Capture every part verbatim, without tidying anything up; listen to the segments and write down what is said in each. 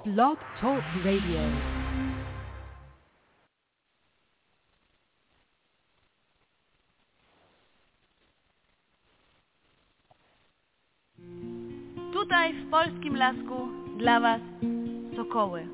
Blog Talk Radio. Tutaj w polskim lasku dla was sokoły.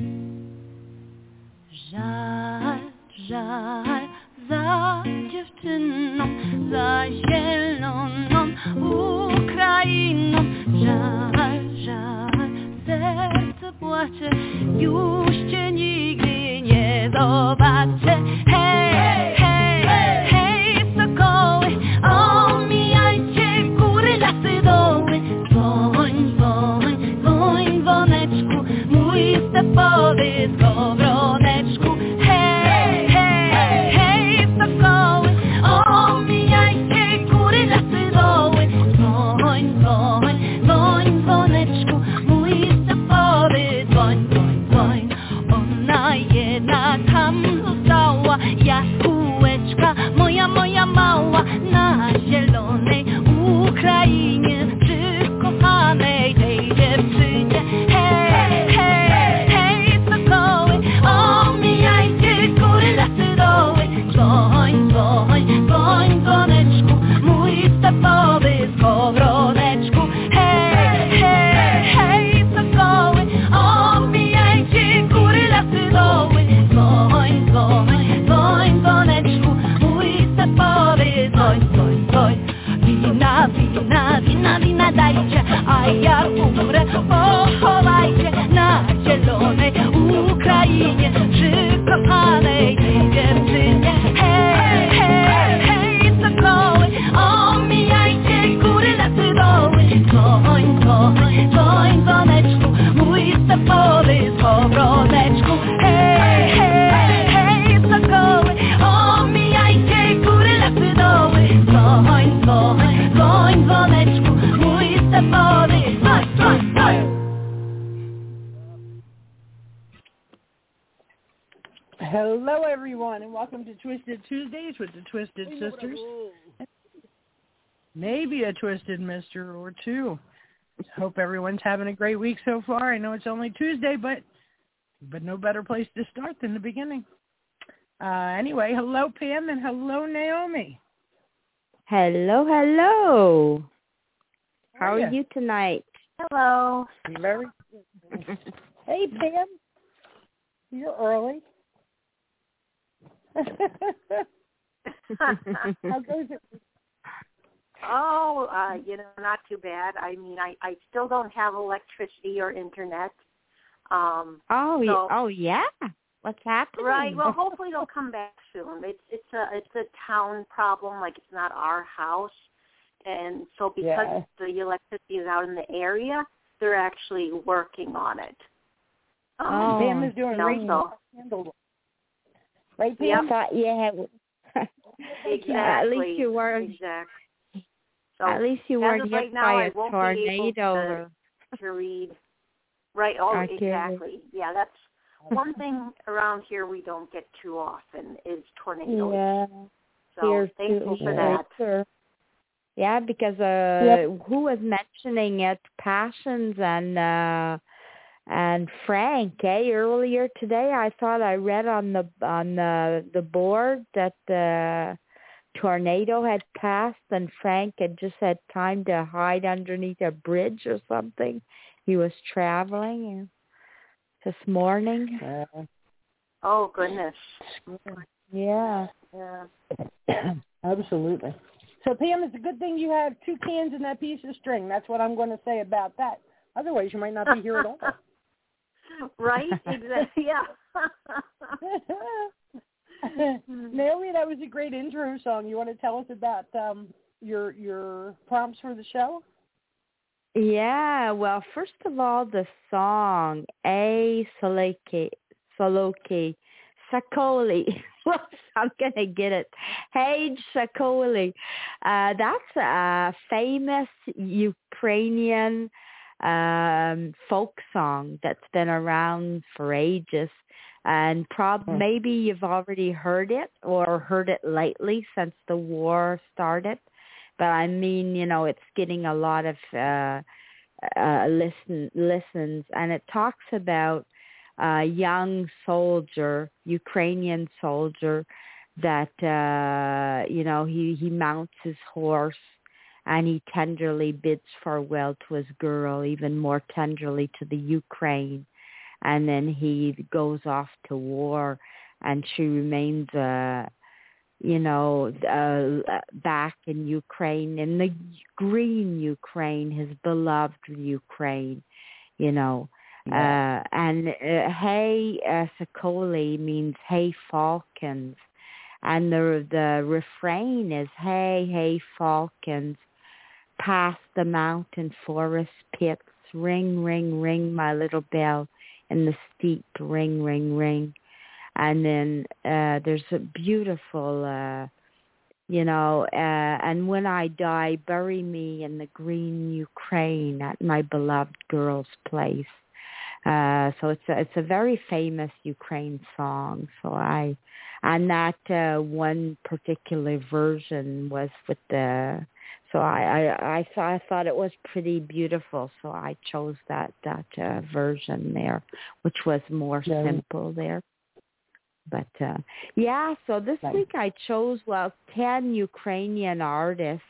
Żal, żal za dziewczyną, za zieloną Ukrainą. Żal, żal, serce płacze, już cię nigdy nie zobaczę. Hej, hej, hej, sokoły, omijajcie góry, lasy, doły. Woń, woń, woń, woneczku, mój stepowy skowroneczku. Hej, hej, hej, sokoły, omijajcie góry, lasy, doły. Woń, woń, woń, woneczku, mój stepowy dwoń, dwoń, dwoń. Ona jednak tam została, jaskółeczka, moja, moja mała, na zielonej Ukrainie, przy kochanej tej dziewczynie. Hej, hej, hej, sokoły, omijajcie góry, lasy, doły. Dwoń, dwoń, dwoń, dzwoneczku, mój stepowy skowroneczku. Hej, hej, hej, sokoły, omijajcie góry, lasy, doły. Dwoń, dwoń, dwoń, dzwoneczku, mój stepowy dwoń, dwoń, dwoń. Wina, wina, wina, wina dajcie, a ja umrę, pochowajcie na zielonej Ukrainie, przy kochanej tej dziewczynie. Hej, hej, hej, sokoły, omijajcie góry, lasy, doły. Dwoń, dwoń, dwoń, dzwoneczku, mój stepowy skowroneczku. Hej, hej, hej, sokoły, omijajcie góry, lasy, doły. Dwoń, dwoń, dwoń, dzwoneczku, mój stepowy dwoń, dwoń, dwoń. Hello, everyone, and welcome to Twisted Tuesdays with the Twisted Sisters. Maybe a twisted mister or two. Hope everyone's having a great week so far. I know it's only Tuesday, but but no better place to start than the beginning. Uh, anyway, hello, Pam, and hello, Naomi. Hello, hello. How, How are are you tonight? Hello. Very good. Hey, Pam. You're early. How goes it? Oh, uh, you know, not too bad. I mean, I, I still don't have electricity or internet. Um, oh, so, oh yeah. What's happening? Right. Well, hopefully they'll come back soon. It's it's a it's a town problem. Like, it's not our house, and so because Yeah. the electricity is out in the area, they're actually working on it. Um, Oh. Pam is doing no, radio so- handle. Right, I Pam? thought you had. Exactly. At least you weren't. Exactly. So At least you as weren't of hit right now, by I a won't be able tornado. to- or- to read. Right, oh, I get it. exactly. Yeah, that's one thing around here we don't get too often is tornadoes. Yeah. So Here's thankful too, for yeah. that. Sure. Yeah, because uh, Yep. who was mentioning it? Passions and uh, and Frank. Eh? Earlier today, I thought I read on the on the the board that the tornado had passed, and Frank had just had time to hide underneath a bridge or something. He was traveling this morning. Uh, Oh, goodness. Yeah. Yeah. Absolutely. So, Pam, it's a good thing you have two cans and that piece of string. That's what I'm going to say about that. Otherwise, you might not be here at all. Right? Exactly. Yeah. Naomi, that was a great intro song. You want to tell us about um, your your prompts for the show? Yeah, well, first of all, the song, A Soloki, Soloki, Sakoli. I'm going to get it. Hage Sakoli. Uh, that's a famous Ukrainian um, folk song that's been around for ages. And prob- Hmm. maybe you've already heard it or heard it lately since the war started. But I mean, you know, it's getting a lot of uh, uh, listen listens, and it talks about a young soldier, Ukrainian soldier, that uh, you know he he mounts his horse and he tenderly bids farewell to his girl, even more tenderly to the Ukraine, and then he goes off to war, and she remains uh, you know, uh, back in Ukraine, in the green Ukraine, his beloved Ukraine, you know. Yeah. Uh, and uh, Hey uh, Sokoli means hey falcons. And the the refrain is hey, hey falcons, past the mountain forest pits, ring, ring, ring my little bell in the steep, ring, ring, ring. And then uh, there's a beautiful, uh, you know, uh, and when I die, bury me in the green Ukraine at my beloved girl's place. Uh, so it's a, it's a very famous Ukraine song. So I, and that uh, one particular version was with the, so I, I, I, thought, I thought it was pretty beautiful. So I chose that, that uh, version there, which was more yeah. simple there. But, uh, yeah, so this nice. week I chose, well, ten Ukrainian artists,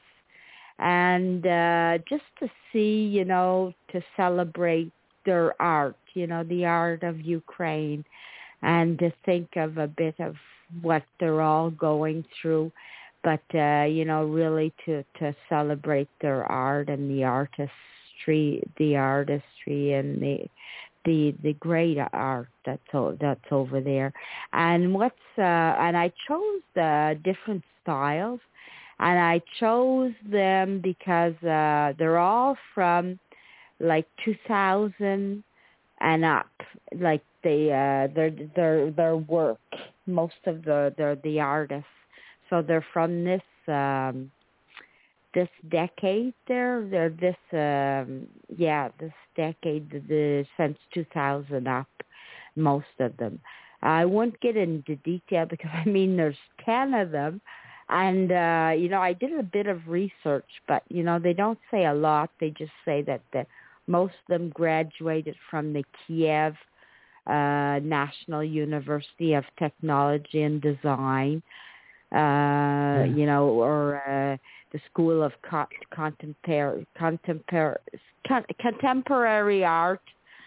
and uh, just to see, you know, to celebrate their art, you know, the art of Ukraine, and to think of a bit of what they're all going through, but, uh, you know, really to, to celebrate their art and the artistry, the artistry and the... the the great art that's that's over there. And what's uh, and I chose the different styles, and I chose them because uh, they're all from like two thousand and up, like they uh, their their their work. Most of the the the artists, so they're from this. Um, this decade there, they're this, um, yeah, this decade, the, the since two thousand up, most of them. I won't get into detail because, I mean, there's ten of them. And, uh, you know, I did a bit of research, but, you know, they don't say a lot. They just say that the, most of them graduated from the Kiev uh, National University of Technology and Design, uh, yeah. you know, or... Uh, the School of Co- Contemporary, Contemporary, Contemporary Art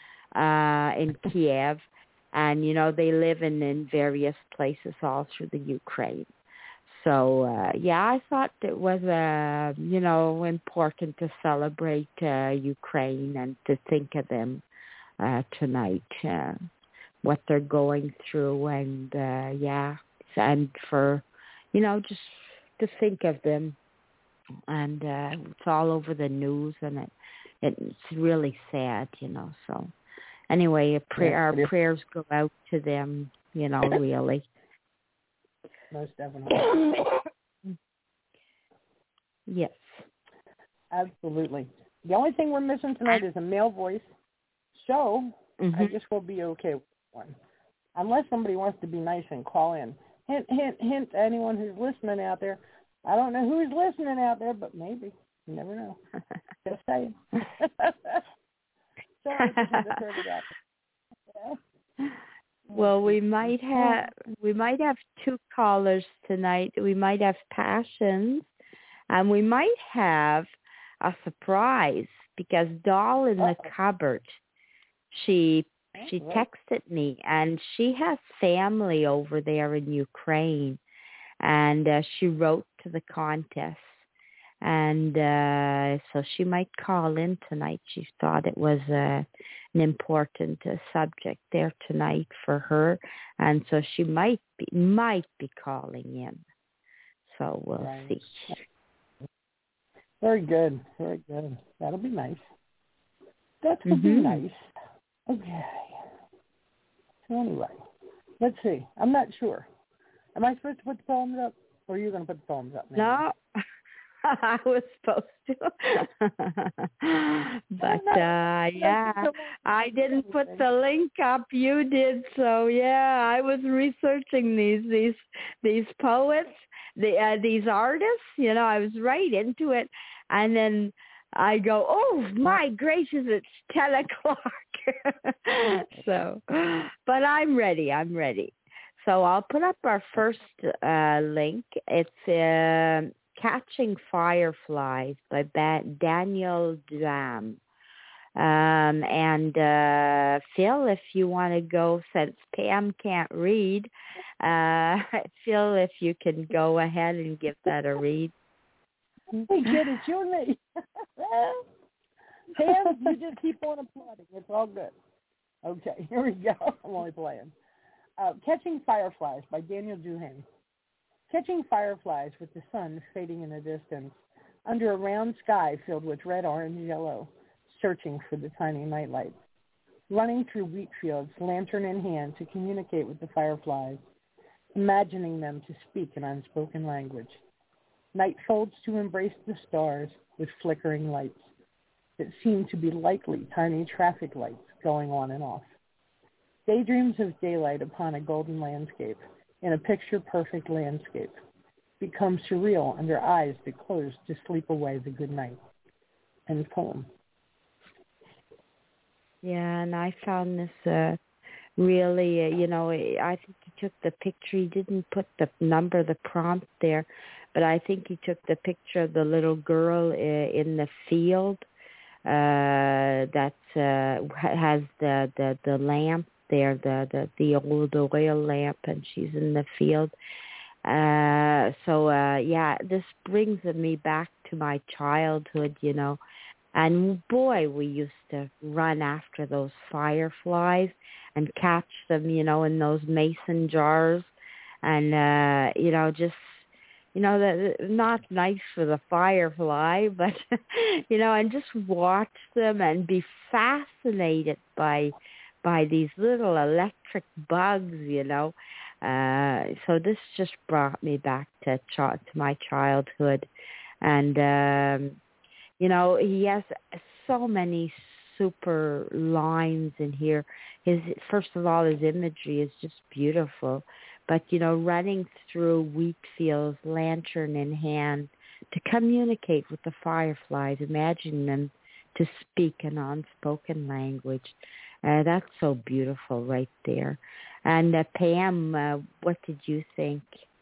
uh, in Kiev. And, you know, they live in, in various places all through the Ukraine. So, uh, yeah, I thought it was, uh, you know, important to celebrate uh, Ukraine and to think of them uh, tonight, uh, what they're going through. And, uh, yeah, and for, you know, just to think of them. And uh, it's all over the news, and it it's really sad, you know. So anyway, a prayer, our prayers go out to them, you know, really. Most definitely. Yes. Absolutely. The only thing we're missing tonight is a male voice. So mm-hmm. I guess we'll be okay with one, unless somebody wants to be nice and call in. Hint, hint, hint to anyone who's listening out there. I don't know who's listening out there, but maybe. You never know. Just saying. Sorry if you just heard it out. Yeah. Well, we might have we might have two callers tonight. We might have Passions, and we might have a surprise because Doll in the cupboard. She she texted me, and she has family over there in Ukraine. And uh, she wrote to the contest, and uh, so she might call in tonight. She thought it was uh, an important uh, subject there tonight for her, and so she might be might be calling in. So we'll right. see. Very good, very good. That'll be nice. That will mm-hmm. be nice. Okay. So anyway, let's see. I'm not sure. Am I supposed to put the poems up, or are you going to put the poems up? Maybe? No, I was supposed to. But, uh, yeah, I didn't put the link up. You did. So, yeah, I was researching these these these poets, the uh, these artists. You know, I was right into it. And then I go, oh, my gracious, it's ten o'clock. So, but I'm ready. I'm ready. So I'll put up our first uh, link. It's uh, Catching Fireflies by ba- Daniel Duham. Um, and uh, Phil, if you want to go, since Pam can't read, uh, Phil, if you can go ahead and give that a read. Hey, kid, it's you and me. Pam, you just keep on applauding. It's all good. Okay, here we go. I'm only playing. Uh, Catching Fireflies by Daniel Duham. Catching fireflies with the sun fading in the distance, under a round sky filled with red, orange, yellow, searching for the tiny nightlights. Running through wheat fields, lantern in hand, to communicate with the fireflies, imagining them to speak an unspoken language. Night folds to embrace the stars with flickering lights that seem to be likely tiny traffic lights going on and off. Daydreams of daylight upon a golden landscape, in a picture-perfect landscape, become surreal under eyes that close to sleep away the good night. End poem. Yeah, and I found this uh, really, uh, you know, I think he took the picture. He didn't put the number, the prompt there, but I think he took the picture of the little girl uh, in the field uh, that uh, has the, the, the lamp there, the, the, the old oil lamp, and she's in the field. Uh, so, uh, yeah, this brings me back to my childhood, you know. And boy, we used to run after those fireflies and catch them, you know, in those mason jars. And, uh, you know, just, you know, that not nice for the firefly, but, you know, and just watch them and be fascinated by by these little electric bugs, you know. Uh, so this just brought me back to, ch- to my childhood. And, um, you know, he has so many super lines in here. His first of all, his imagery is just beautiful. But, you know, running through wheat fields, lantern in hand, to communicate with the fireflies, imagining them to speak an unspoken language. Uh, that's so beautiful right there. And uh, Pam, uh, what did you think?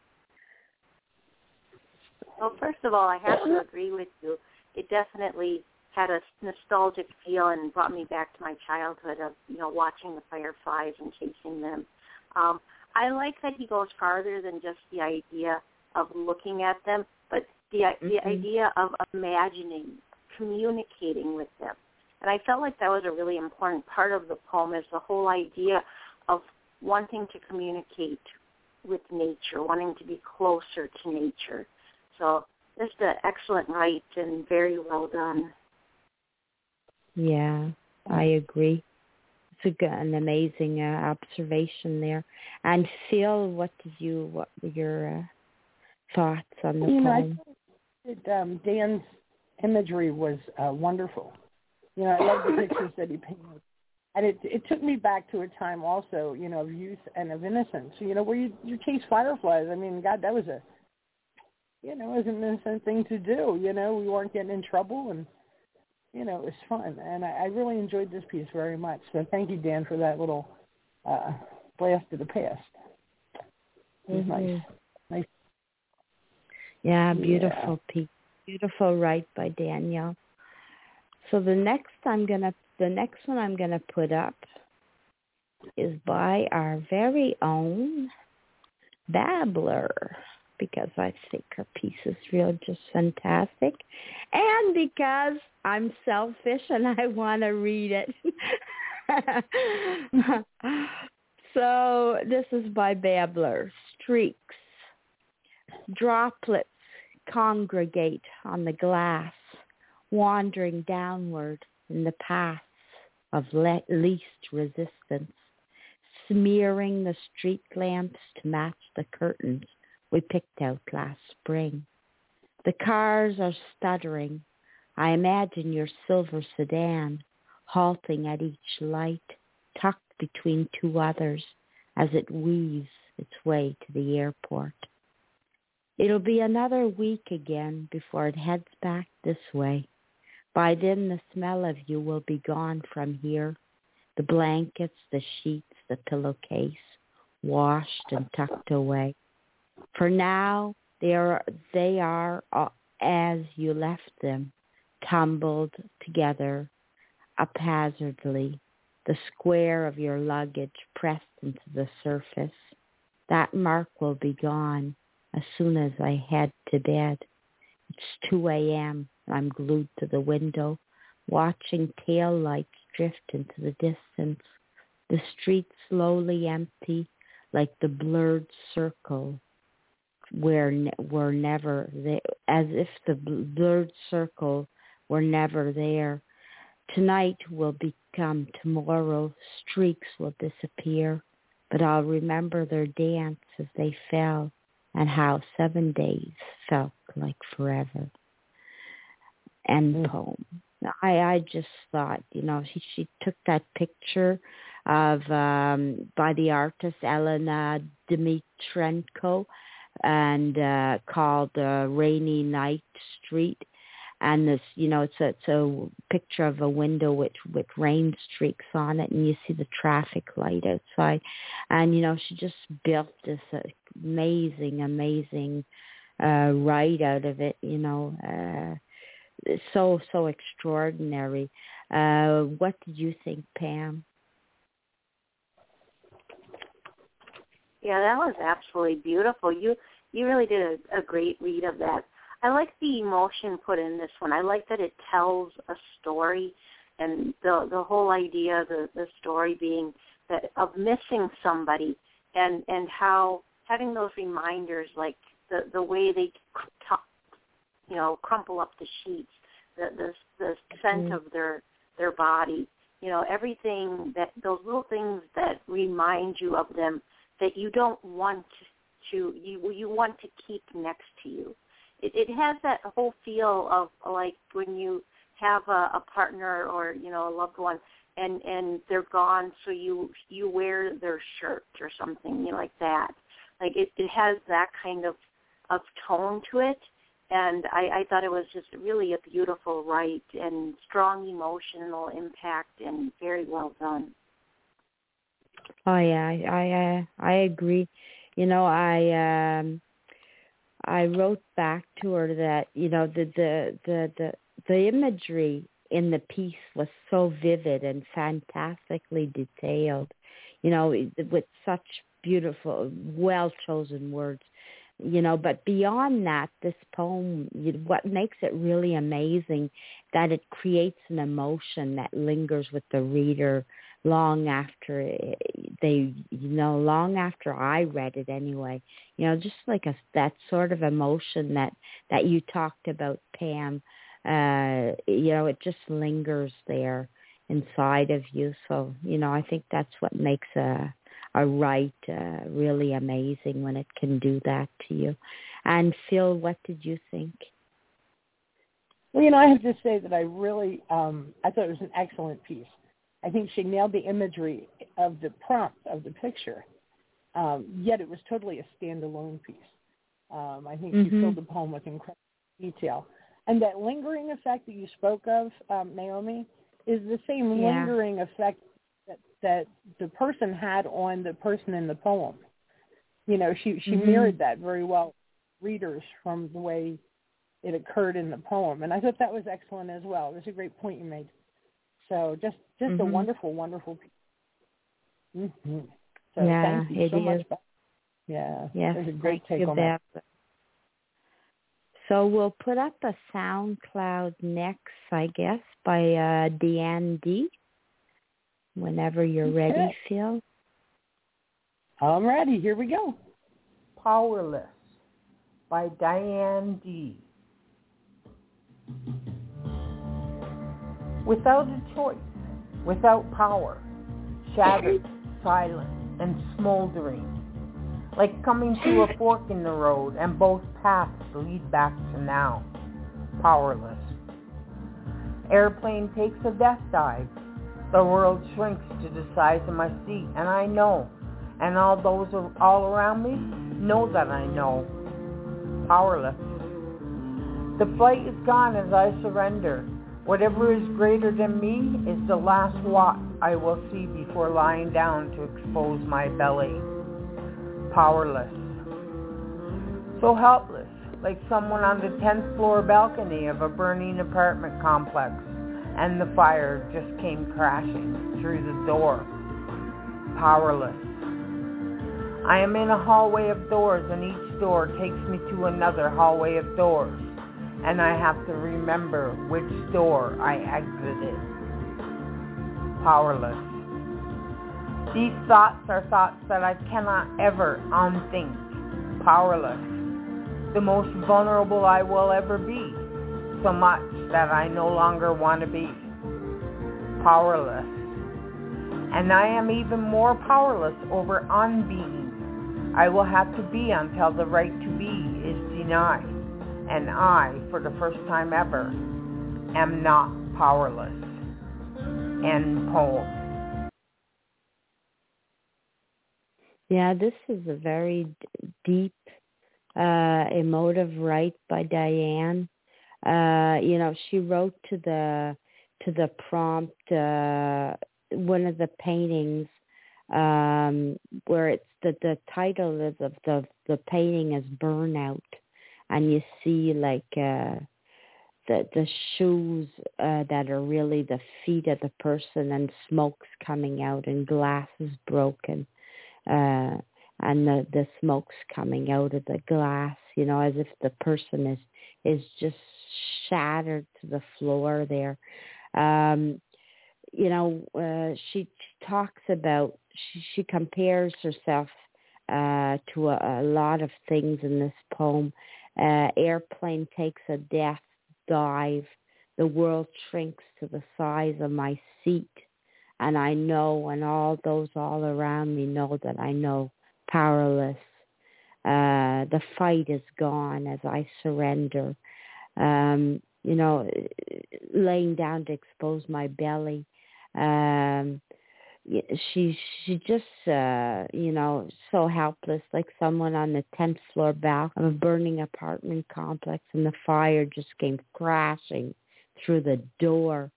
Well, first of all, I have to agree with you. It definitely had a nostalgic feel and brought me back to my childhood of, you know, watching the fireflies and chasing them. Um, I like that he goes farther than just the idea of looking at them, but the mm-hmm. the idea of imagining, communicating with them. And I felt like that was a really important part of the poem, is the whole idea of wanting to communicate with nature, wanting to be closer to nature. So just an excellent write and very well done. Yeah, I agree. It's a good, an amazing uh, observation there. And Phil, what did you? What were your uh, thoughts on the you poem? Know, I think that, um, Dan's imagery was uh, wonderful. You know, I love the pictures that he painted. And it it took me back to a time also, you know, of youth and of innocence, you know, where you, you chase fireflies. I mean, God, that was a, you know, it was an innocent thing to do. You know, we weren't getting in trouble, and, you know, it was fun. And I, I really enjoyed this piece very much. So thank you, Dan, for that little uh, blast of the past. It was mm-hmm. nice. Nice. Yeah, beautiful yeah. piece. Beautiful write by Daniel. So the next I'm gonna, the next one I'm gonna put up is by our very own Babbler, because I think her piece is real, just fantastic, and because I'm selfish and I want to read it. So this is by Babbler. Streaks, droplets congregate on the glass, wandering downward in the paths of le- least resistance, smearing the street lamps to match the curtains we picked out last spring. The cars are stuttering. I imagine your silver sedan halting at each light, tucked between two others as it weaves its way to the airport. It'll be another week again before it heads back this way, By then the smell of you will be gone from here. The blankets, the sheets, the pillowcase, washed and tucked away. For now, they are, they are uh, as you left them, tumbled together haphazardly, the square of your luggage pressed into the surface. That mark will be gone as soon as I head to bed. It's two a.m. I'm glued to the window, watching tail lights drift into the distance. The street slowly empty, like the blurred circle where ne- were never there, as if the blurred circle were never there. Tonight will become tomorrow. Streaks will disappear, but I'll remember their dance as they fell and how seven days felt like forever. End mm. poem. I, I just thought, you know, she, she took that picture of um, by the artist Elena Dmitrenko and uh, called uh, Rainy Night Street. And this, you know, it's a, it's a picture of a window with, with rain streaks on it, and you see the traffic light outside. And, you know, she just built this amazing, amazing uh, ride out of it, you know, uh, so, so extraordinary. Uh, what did you think, Pam? Yeah, that was absolutely beautiful. You you really did a, a great read of that. I like the emotion put in this one. I like that it tells a story, and the the whole idea, the the story being that of missing somebody, and and how having those reminders, like the the way they, you know, crumple up the sheets, the the the scent mm-hmm. of their their body, you know, everything that those little things that remind you of them that you don't want to you you want to keep next to you. It, it has that whole feel of like when you have a, a partner or, you know, a loved one and, and they're gone, so you you wear their shirt or something, you know, like that. Like it, it has that kind of, of tone to it, and I, I thought it was just really a beautiful write and strong emotional impact and very well done. Oh yeah, I I, uh, I agree. You know, I um, I wrote back to her that, you know, the, the the the the imagery in the piece was so vivid and fantastically detailed. You know, with such beautiful, well chosen words. You know, but beyond that, this poem, what makes it really amazing, that it creates an emotion that lingers with the reader long after they, you know, long after I read it anyway. You know, just like a, that sort of emotion that, that you talked about, Pam, uh, you know, it just lingers there inside of you. So, you know, I think that's what makes a, a write uh, really amazing, when it can do that to you. And Phil, what did you think? Well, you know, I have to say that I really, um, I thought it was an excellent piece. I think she nailed the imagery of the prompt of the picture, um, yet it was totally a standalone piece. Um, I think mm-hmm. she filled the poem with incredible detail. And that lingering effect that you spoke of, um, Naomi, is the same yeah. lingering effect that, that the person had on the person in the poem. You know, she, she mm-hmm. mirrored that very well, readers, from the way it occurred in the poem. And I thought that was excellent as well. It was a great point you made. So just, just mm-hmm. a wonderful, wonderful piece. Mm-hmm. So yeah, thank you so is. much. Yeah, yes, it was a great thank take on that. that. So we'll put up a SoundCloud next, I guess, by uh, Deanne D. Whenever you're okay. ready, Phil. I'm ready. Here we go. Powerless by Diane D. Without a choice, without power, shattered, silent, and smoldering, like coming to a fork in the road and both paths lead back to now. Powerless. Airplane takes a death dive. The world shrinks to the size of my seat, and I know, and all those all around me know that I know. Powerless. The flight is gone as I surrender. Whatever is greater than me is the last what I will see before lying down to expose my belly. Powerless. So helpless, like someone on the tenth floor balcony of a burning apartment complex, and the fire just came crashing through the door. Powerless. I am in a hallway of doors, and each door takes me to another hallway of doors, and I have to remember which door I exited. Powerless. These thoughts are thoughts that I cannot ever unthink. Powerless. The most vulnerable I will ever be. So much that I no longer want to be. Powerless. And I am even more powerless over unbeing. I will have to be until the right to be is denied. And I, for the first time ever, am not powerless. End poem. Yeah, this is a very d- deep, uh, emotive write by Diane. Uh, you know, she wrote to the to the prompt uh, one of the paintings um, where it's the the title of the the, the painting is Burnout, and you see like uh, the the shoes uh, that are really the feet of the person, and smoke's coming out, and glass is broken. Uh, and the, the smoke's coming out of the glass, you know, as if the person is, is just shattered to the floor there. Um, you know, uh, she, she talks about, she, she compares herself uh, to a, a lot of things in this poem. Uh, airplane takes a death dive. The world shrinks to the size of my seat. And I know, and all those all around me know that I know, powerless. Uh, the fight is gone as I surrender. Um, you know, laying down to expose my belly. Um, she she just, uh, you know, so helpless, like someone on the tenth floor balcony of a burning apartment complex, and the fire just came crashing through the door.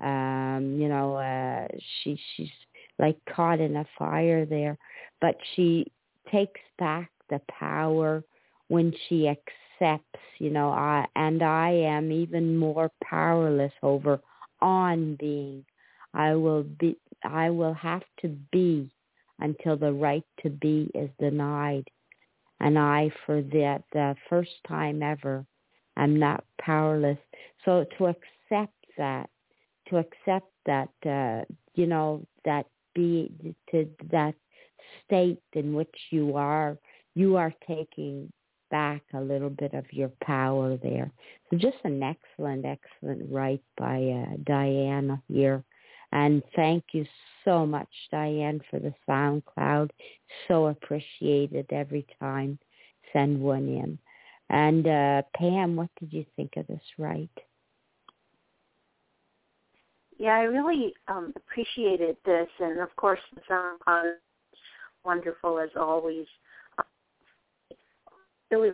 Um, you know, uh, she she's like caught in a fire there, but she takes back the power when she accepts, you know, I, and I am even more powerless over on being. I will be, I will have to be until the right to be is denied. And I, for that, the first time ever, am not powerless. So to accept that, to accept that, uh, you know, that be to that state in which you are, you are taking back a little bit of your power there. So just an excellent, excellent write by uh, Diane here. And thank you so much, Diane, for the SoundCloud. So appreciated every time. Send one in. And uh, Pam, what did you think of this write? Yeah, I really um, appreciated this, and of course the SoundCloud is wonderful as always. Um, really,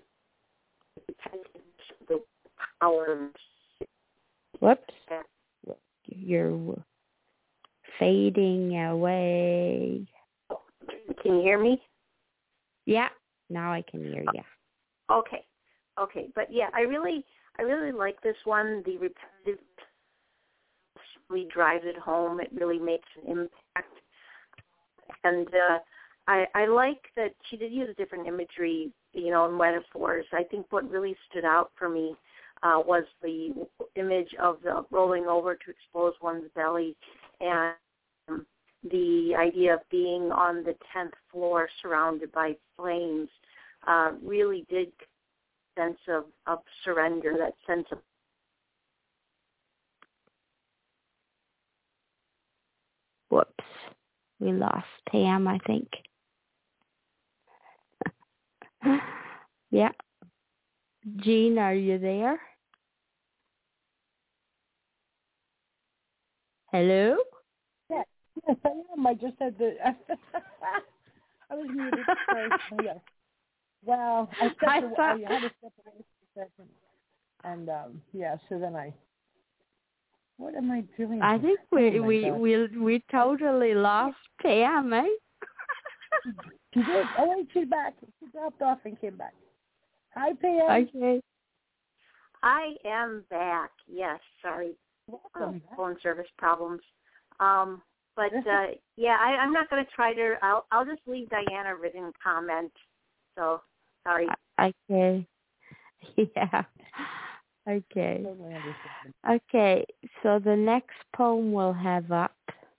the power. Whoops, you're fading away. Can you hear me? Yeah, now I can hear you. Okay, okay, but yeah, I really, I really like this one. The repetitive. Really drives it home. It really makes an impact. And uh, I, I like that she did use different imagery, you know, and metaphors. I think what really stood out for me uh, was the image of the rolling over to expose one's belly, and um, the idea of being on the tenth floor surrounded by flames uh, really did sense of, of surrender, that sense of Whoops. We lost Pam, I think. Yeah. Jean, are you there? Hello? Yes, yes, I am. I just had the... I was muted. Sorry. Oh, yes. Well, I stepped I away. thought... I had to step away for a second. And, um, yeah, so then I What am I doing? I think we oh we we we totally lost Pam, eh? She did. Oh wait, she's back. She dropped off and came back. Hi, Pam. Okay. I am back. Yes, sorry. Welcome. Uh, phone service problems. Um, but uh, yeah, I, I'm not going to try to. I'll I'll just leave Diana a written comment. So sorry. Okay. Yeah. Okay. Totally understand. Okay. So the next poem we'll have up.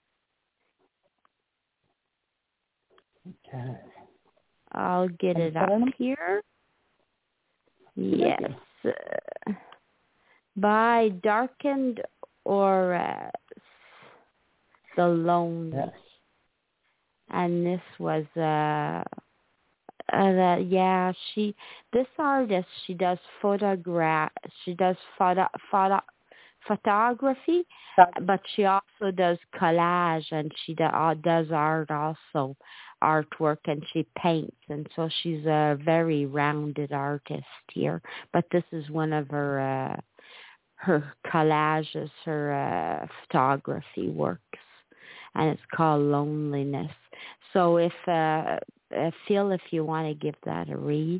Okay. I'll get it up here. Yes. Uh, by Darkened Auras, The Lonely. Yes. And this was, uh, uh, yeah, she, this artist, she does photograph, she does photo, photo, photography, but she also does collage, and she do, uh, does art also, artwork, and she paints, and so she's a very rounded artist here. But this is one of her uh, her collages, her uh, photography works, and it's called Loneliness. So if uh, uh, Phil, if you want to give that a read.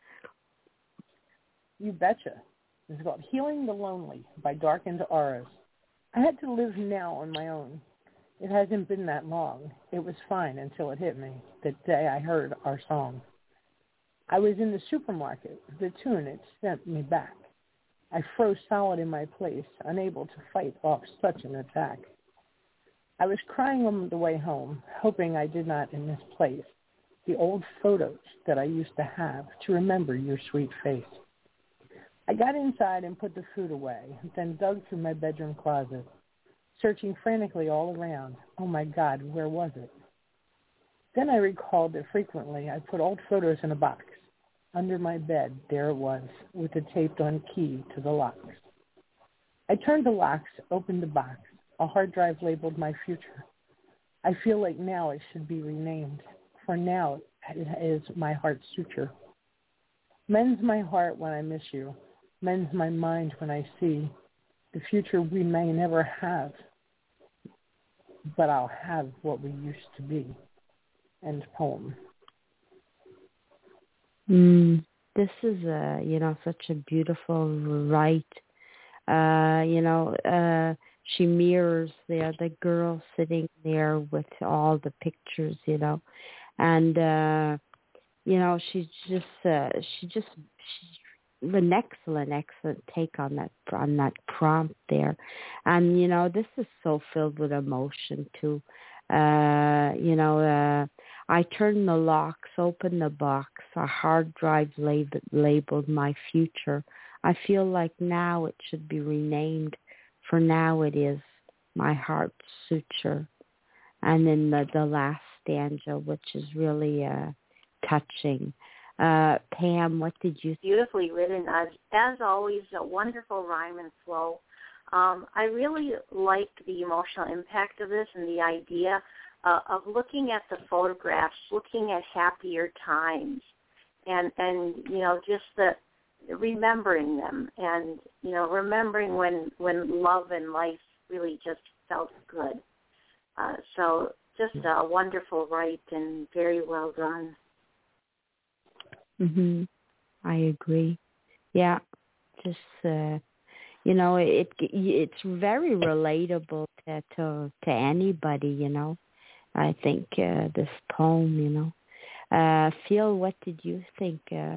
You betcha. It's called Healing the Lonely by Darkened Auras. I had to live now on my own. It hasn't been that long. It was fine until it hit me, the day I heard our song. I was in the supermarket. The tune, it sent me back. I froze solid in my place, unable to fight off such an attack. I was crying on the way home, hoping I did not misplace the old photos that I used to have to remember your sweet face. I got inside and put the food away, then dug through my bedroom closet, searching frantically all around. Oh, my God, where was it? Then I recalled that frequently I put old photos in a box. Under my bed, there it was, with a taped-on key to the locks. I turned the locks, opened the box. A hard drive labeled my future. I feel like now it should be renamed, for now it is my heart's suture. Mends my heart when I miss you, mends my mind when I see the future we may never have, but I'll have what we used to be. End poem. Mm, this is a, you know, such a beautiful write. Uh, you know, uh, she mirrors there the girl sitting there with all the pictures, you know, and uh, you know, she's just, uh, she just, she's an excellent, excellent take on that on that prompt there, and you know, this is so filled with emotion too. Uh, you know, uh, I turned the locks, opened the box, a hard drive lab- labeled my future. I feel like now it should be renamed, for now it is my heart's suture. And then the, the last stanza, which is really uh, touching. Uh, Pam, what did you think? Beautifully written. As, as always, a wonderful rhyme and flow. Um, I really liked the emotional impact of this and the idea uh, of looking at the photographs, looking at happier times, and, and you know, just the remembering them, and, you know, remembering when, when love and life really just felt good. Uh, so just a wonderful write and very well done. Mhm. I agree. Yeah, just uh, you know, it it's very relatable to to, to anybody. You know, I think uh, this poem. You know, uh, Phil, what did you think? Uh,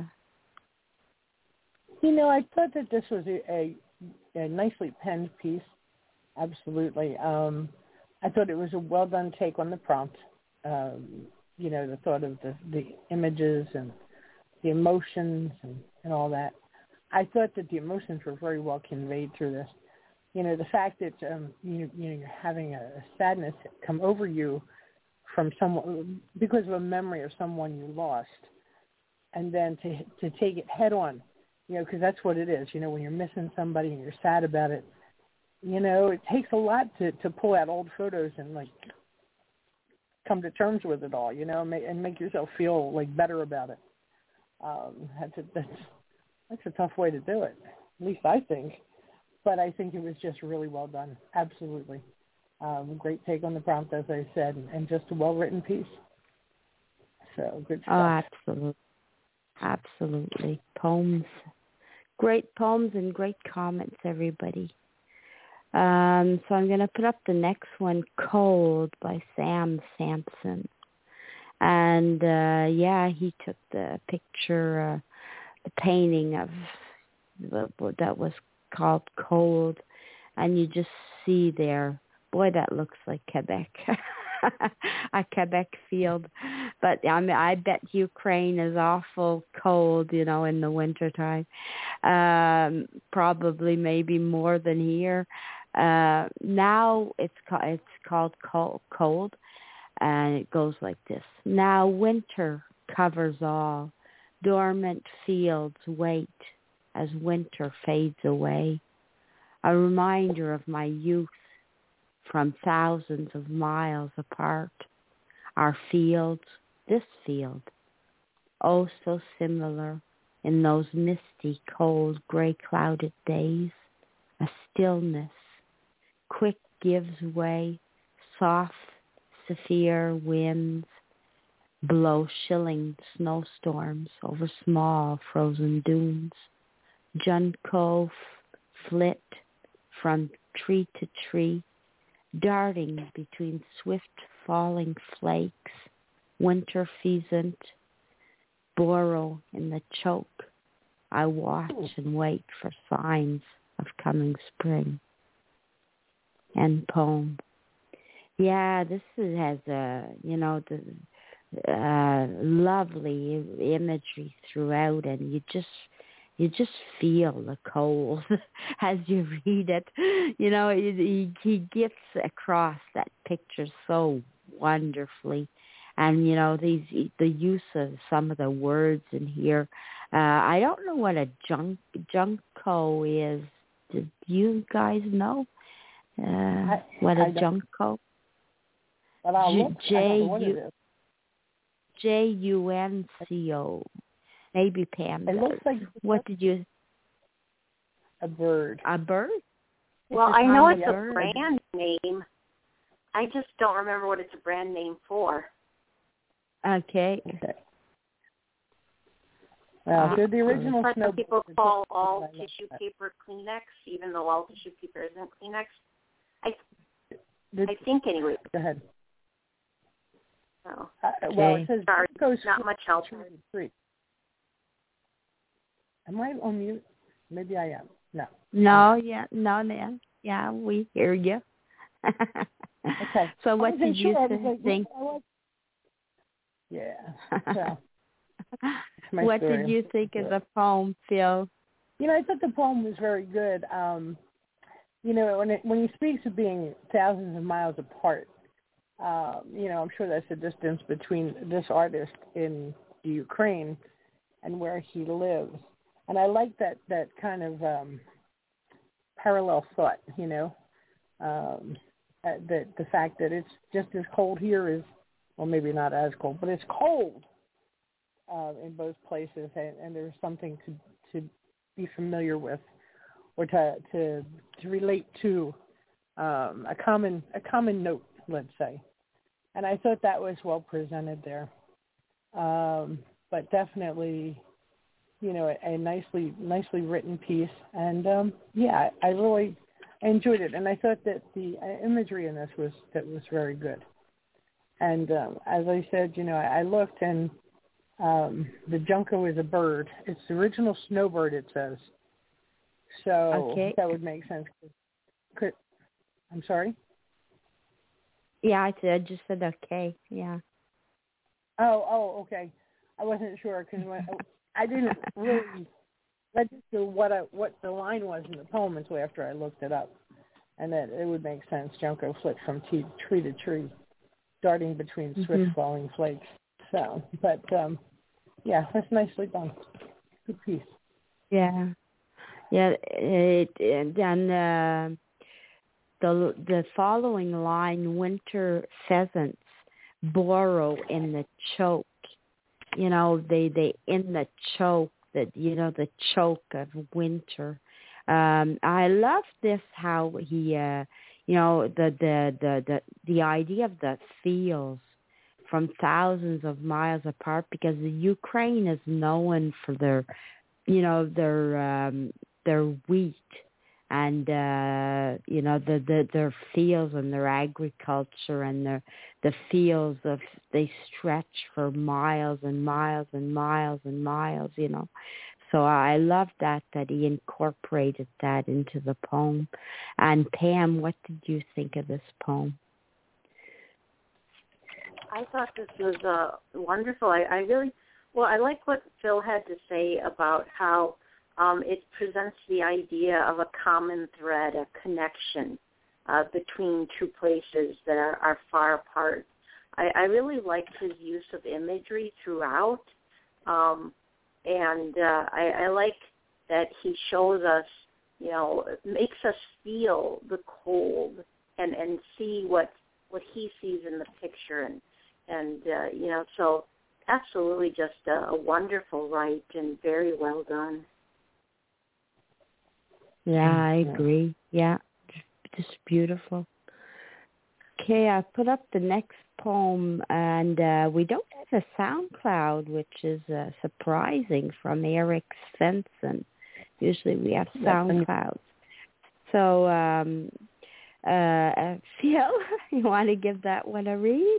You know, I thought that this was a, a, a nicely penned piece. Absolutely. Um, I thought it was a well-done take on the prompt. Um, you know, the thought of the, the images and the emotions and, and all that. I thought that the emotions were very well conveyed through this. You know, the fact that um, you, you know, you're having a, a sadness come over you from someone because of a memory of someone you lost, and then to to take it head on, you know, because that's what it is. You know, when you're missing somebody and you're sad about it, you know, it takes a lot to, to pull out old photos and, like, come to terms with it all, you know, and make, and make yourself feel, like, better about it. Um, that's, a, that's, that's a tough way to do it, at least I think. but I think it was just really well done. Absolutely. Um, great take on the prompt, as I said, and just a well-written piece. So good stuff. Oh, absolutely. Absolutely. Poems. Great poems and great comments, everybody. Um, so I'm going to put up the next one, Cold, by Sam Sampson. And, uh, yeah, he took the picture, uh, the painting of the, that was called Cold. And you just see there, boy, that looks like Quebec. A Quebec field. But I mean, I bet Ukraine is awful cold, you know, in the wintertime. Um, probably maybe more than here. Uh, now it's, ca- it's called cold, cold, and it goes like this. Now winter covers all. Dormant fields wait as winter fades away. A reminder of my youth from thousands of miles apart. Our fields, this field, oh so similar in those misty, cold, gray-clouded days. A stillness, quick gives way, soft, severe winds blow chilling snowstorms over small frozen dunes. Junco flit from tree to tree, darting between swift falling flakes, winter pheasant, burrow in the choke. I watch and wait for signs of coming spring. End poem. Yeah, this is, has a, you know, the uh, lovely imagery throughout, and you just you just feel the cold as you read it. You know, he, he gets across that picture so wonderfully. And, you know, these the use of some of the words in here. Uh, I don't know what a junk, junco is. Do you guys know uh, I, what a I junco? But I'll look. J- I don't know what it is. J U N C O. Maybe Pam It does. looks like What did you... a bird. A bird? Well, It's I know it's bird. a brand name. I just don't remember what it's a brand name for. Okay. Okay. Well, Uh, they're the original But snow. some people birds. call I all love tissue that. paper Kleenex, even though all tissue paper isn't Kleenex. I The- I think anyway. Go ahead. So, Uh, well, it says sorry, goes not much help. Three. Am I on mute? Maybe I am. No. No, yeah, no, no. Yeah, we hear you. Okay. So what I did wasn't you sure. I was th- like, think? I like- Yeah. So, it's my What story. did you think of the poem, Phil? You know, I thought the poem was very good. Um, you know, when it, when he speaks of being thousands of miles apart, um, you know, I'm sure that's the distance between this artist in the Ukraine and where he lives. And I like that, that kind of um, parallel thought, you know, um, uh, the, the fact that it's just as cold here as, well, maybe not as cold, but it's cold uh, in both places, and, and there's something to, to be familiar with or to to, to relate to, um, a common a common note, let's say. And I thought that was well presented there. Um, but definitely, you know, a, a nicely nicely written piece. And um, yeah, I, I really enjoyed it. And I thought that the imagery in this was that was very good. And um, as I said, you know, I, I looked, and um, the junco is a bird. It's the original snowbird, it says. So Okay. that would make sense. Could, I'm sorry? Yeah, I said, I just said okay. Yeah. Oh, oh, okay. I wasn't sure because I didn't really register what I, what the line was in the poem until after I looked it up, and that it would make sense. Junco flit from t- tree to tree, darting between swift Mm-hmm. falling flakes. So, but um, yeah, that's nicely done. Good piece. Yeah. Yeah, it, it, and uh, the the following line, winter pheasants burrow in the choke. You know, they, they in the choke, that you know, the choke of winter. Um, I love this how he, uh, you know, the, the the the the idea of the fields from thousands of miles apart, because the Ukraine is known for their, you know, their um, their wheat and uh, you know the, the their fields and their agriculture and their the fields of they stretch for miles and miles and miles and miles, you know. So I love that that he incorporated that into the poem. And Pam, what did you think of this poem? I thought this was uh, wonderful. I, I really, well, I like what Phil had to say about how um, it presents the idea of a common thread, a connection uh, between two places that are, are far apart. I, I really liked his use of imagery throughout, um, and uh, I, I like that he shows us, you know, makes us feel the cold and, and see what what he sees in the picture. And, and uh, you know, so absolutely just a, a wonderful write and very well done. Yeah, I agree. Yeah, just beautiful. Okay, I put up the next poem, and uh, we don't have a SoundCloud, which is uh, surprising, from Eric Svensson. Usually we have SoundClouds. So, um, uh, Phil, you want to give that one a read?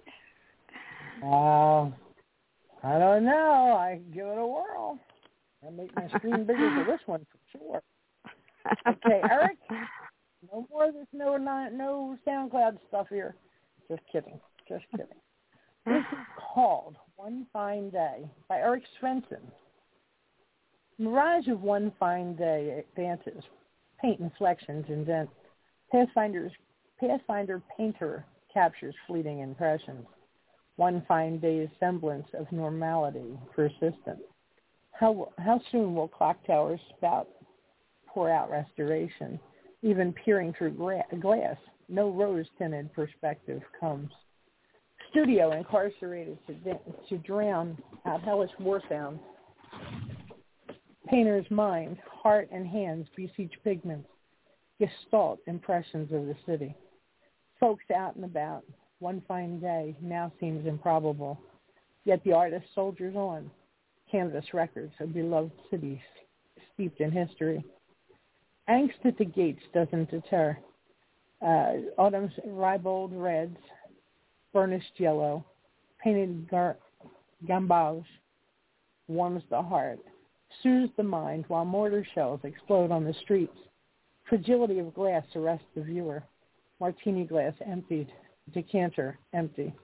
Uh, I don't know. I can give it a whirl. I'll make my screen bigger for this one for sure. Okay, Eric, no more of this no, not, no SoundCloud stuff here. Just kidding. Just kidding. This is called One Fine Day by Eric Svensson. Mirage of one fine day advances, paint inflections indent. Pathfinder's, Pathfinder painter captures fleeting impressions. One fine day's semblance of normality persistent. How how soon will clock towers spout, pour out restoration? Even peering through gra- glass, no rose-tinted perspective comes. Studio incarcerated to, to drown out hellish war sounds. Painter's mind, heart, and hands beseech pigments, gestalt impressions of the city. Folks out and about, one fine day now seems improbable, yet the artist soldiers on, canvas records of beloved cities steeped in history. Angst at the gates doesn't deter. Uh, autumn's ribald reds, burnished yellow, painted gar- gambage warms the heart, soothes the mind while mortar shells explode on the streets. Fragility of glass arrests the viewer. Martini glass emptied, decanter empty.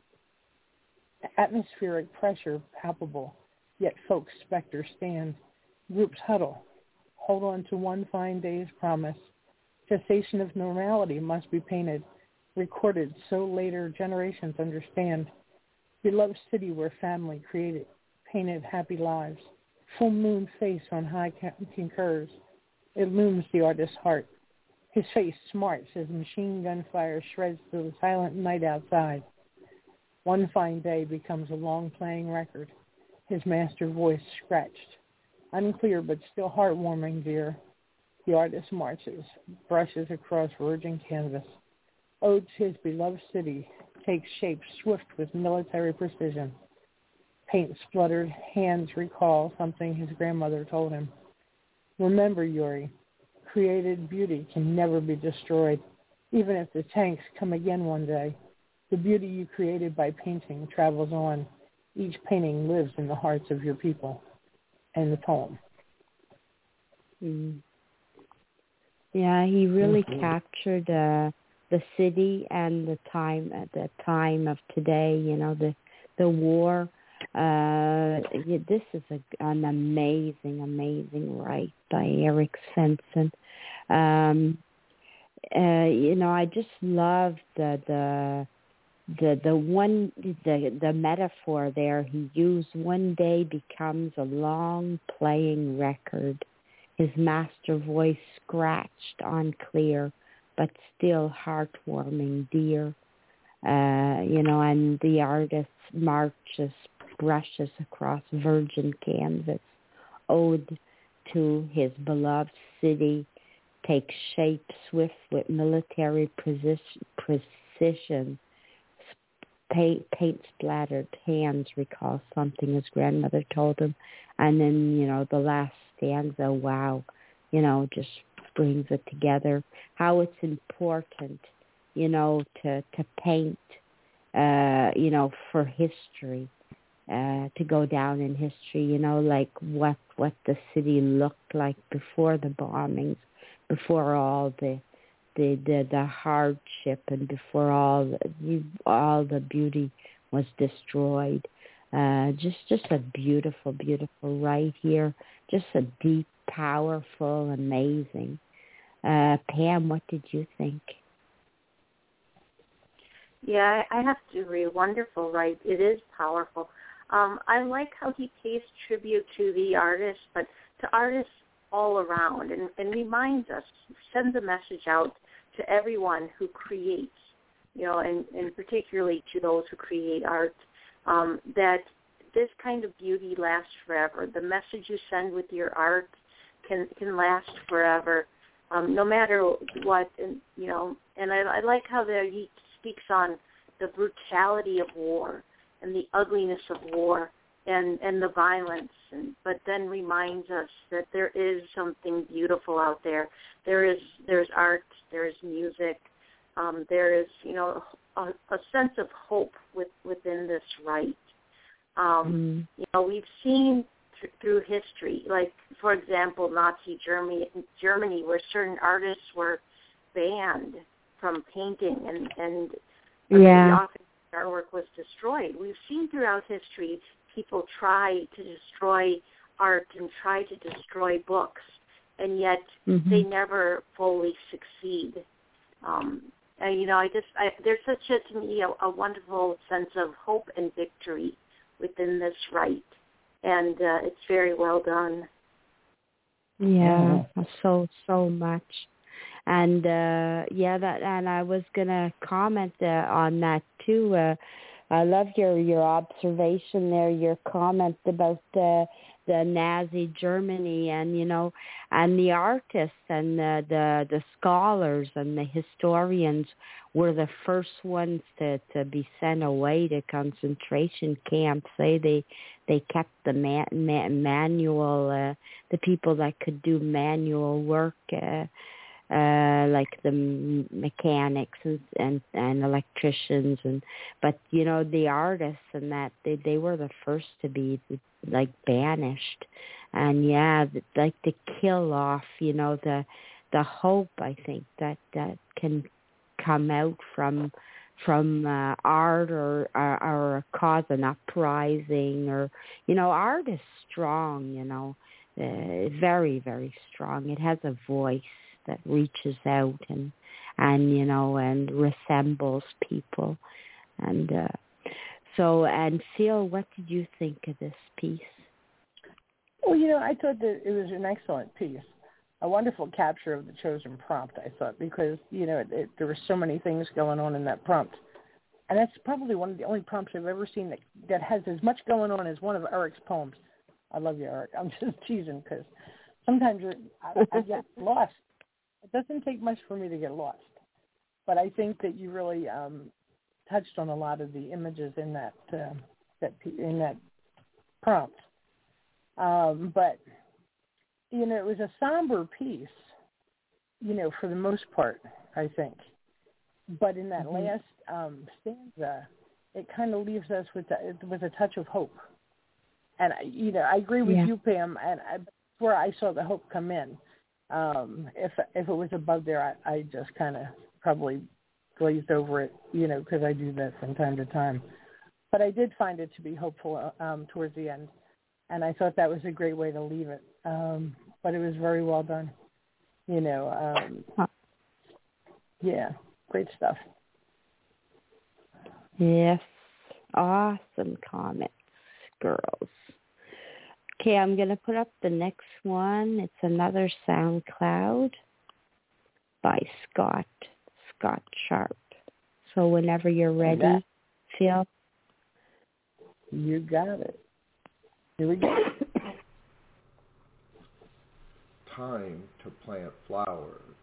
Atmospheric pressure palpable, yet folks specter stand. Groups huddle, hold on to one fine day's promise. Cessation of normality must be painted, recorded so later generations understand. Beloved city where family created, painted happy lives. Full moon face on high concurs. It looms the artist's heart. His face smarts as machine gun fire shreds through the silent night outside. One fine day becomes a long playing record. His master voice scratched. Unclear but still heartwarming, dear. The artist marches, brushes across virgin canvas. Ode to his beloved city takes shape swift with military precision. Paint spluttered, hands recall something his grandmother told him. Remember, Yuri, created beauty can never be destroyed, even if the tanks come again one day. The beauty you created by painting travels on. Each painting lives in the hearts of your people. And the poem. Mm. Yeah, he really Mm-hmm. captured uh, the city and the time at the time of today. You know, the the war. Uh, yeah, this is a, an amazing, amazing write by Eric Svensson. Um, uh, you know, I just love the the the the one the the metaphor there he used. One day becomes a long playing record. His master voice scratched on clear, but still heartwarming, dear. Uh, you know, and the artist marches, brushes across virgin canvas, ode to his beloved city, take shape swift with military precision, precision. Paint, paint splattered hands recall something his grandmother told him. And then, you know, the last stanza, wow, you know, just brings it together. How it's important, you know, to, to paint, uh, you know, for history, uh, to go down in history, you know, like what, what the city looked like before the bombings, before all the The, the the hardship and before all the, all the beauty was destroyed. Uh, just just a beautiful, beautiful right here. Just a deep, powerful, amazing. Uh, Pam, what did you think? Yeah, I have to agree. Wonderful, right? It is powerful. Um, I like how he pays tribute to the artist, but to artists all around, and, and reminds us, sends a message out to everyone who creates, you know, and, and particularly to those who create art, um, that this kind of beauty lasts forever. The message you send with your art can can last forever, um, no matter what. And you know, and I, I like how there he speaks on the brutality of war and the ugliness of war and, and the violence, and, but then reminds us that there is something beautiful out there. There is there's art, there is music, um, there is, you know, a, a sense of hope with, within this right. Um, mm. You know, we've seen th- through history, like, for example, Nazi Germany, Germany, where certain artists were banned from painting, and, and yeah. often artwork was destroyed. We've seen throughout history people try to destroy art and try to destroy books, and yet mm-hmm. they never fully succeed. Um, and, you know, I just, I, there's such a, to me, a, a wonderful sense of hope and victory within this right, and uh, it's very well done. Yeah, so, so much. And, uh, yeah, that, and I was going to comment uh, on that, too. Uh, I love your, your observation there, your comment about the the Nazi Germany, and, you know, and the artists and the, the, the scholars and the historians were the first ones to, to be sent away to concentration camps. They they, they kept the man, man, manual, uh, the people that could do manual work, uh, Uh, like the mechanics and, and and electricians, and but you know the artists and that they they were the first to be like banished, and yeah, like to kill off you know the the hope I think that that can come out from from uh, art or, or or cause an uprising, or you know art is strong, you know uh, very very strong. It has a voice that reaches out and, and you know, and resembles people. And uh, so, and Phil, what did you think of this piece? Well, you know, I thought that it was an excellent piece. A wonderful capture of the chosen prompt, I thought, because, you know, it, it, there were so many things going on in that prompt. And that's probably one of the only prompts I've ever seen that, that has as much going on as one of Eric's poems. I love you, Eric. I'm just teasing because sometimes I, I get lost. It doesn't take much for me to get lost, but I think that you really um, touched on a lot of the images in that uh, that in that prompt. Um, but you know, it was a somber piece, you know, for the most part, I think. But in that mm-hmm. last um, stanza, it kind of leaves us with a, with a touch of hope. And you know, I agree with yeah. you, Pam, and I, that's where I saw the hope come in. Um, if if it was above there, I, I just kind of probably glazed over it, you know, because I do that from time to time. But I did find it to be hopeful um, towards the end, and I thought that was a great way to leave it. Um, but it was very well done, you know. Um, yeah, great stuff. Yes, awesome comments, girls. Okay, I'm going to put up the next one. It's another SoundCloud by Scott, Scott Sharp. So whenever you're ready, yeah. Phil. You got it. Here we go. Time to plant flowers.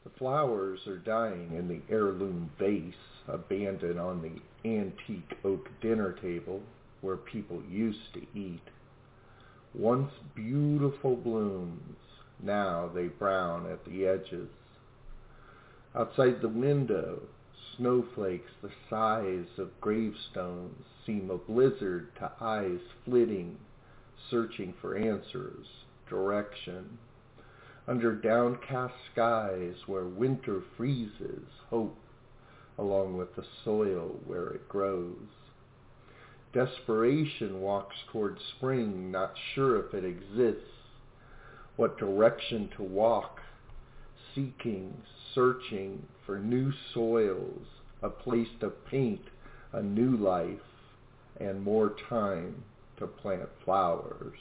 The flowers are dying in the heirloom vase abandoned on the antique oak dinner table where people used to eat. Once beautiful blooms, now they brown at the edges. Outside the window, snowflakes the size of gravestones seem a blizzard to eyes flitting, searching for answers, direction. Under downcast skies where winter freezes hope, along with the soil where it grows. Desperation walks toward spring, not sure if it exists, what direction to walk, seeking, searching for new soils, a place to paint a new life, and more time to plant flowers.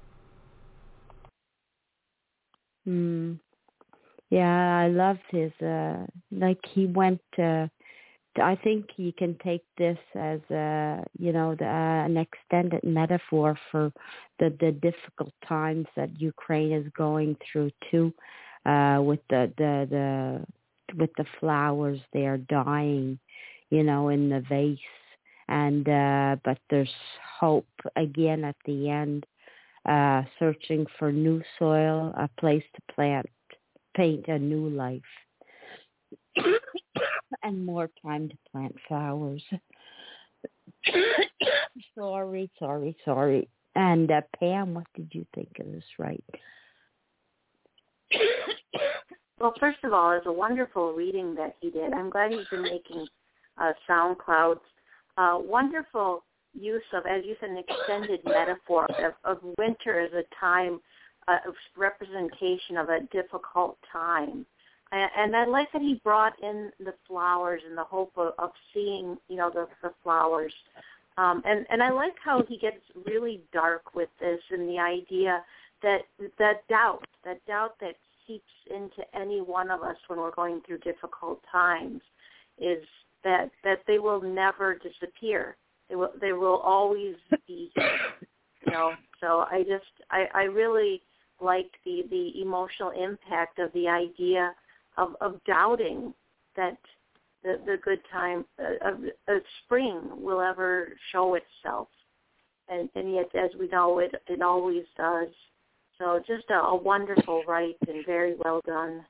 Hmm. Yeah, I loved his, uh, like he went, uh, I think you can take this as, uh, you know, the, uh, an extended metaphor for the, the difficult times that Ukraine is going through too, uh, with the, the, the, with the flowers, they are dying, you know, in the vase. And, uh, but there's hope again at the end, uh, searching for new soil, a place to plant, paint a new life. And more time to plant flowers. sorry, sorry, sorry. And uh, Pam, what did you think of this, right? Well, first of all, it's a wonderful reading that he did. I'm glad he's been making uh, sound clouds. Uh, wonderful use of, as you said, an extended metaphor of, of winter as a time, uh, of representation of a difficult time. And I like that he brought in the flowers and the hope of, of seeing, you know, the, the flowers. Um, and, and I like how he gets really dark with this and the idea that that doubt, that doubt that seeps into any one of us when we're going through difficult times is that, that they will never disappear. They will they will always be here, you know. So I just, I, I really liked the, the emotional impact of the idea Of, of doubting that the, the good time uh, of, of spring will ever show itself, and, and yet, as we know, it it always does. So, just a, a wonderful write and very well done.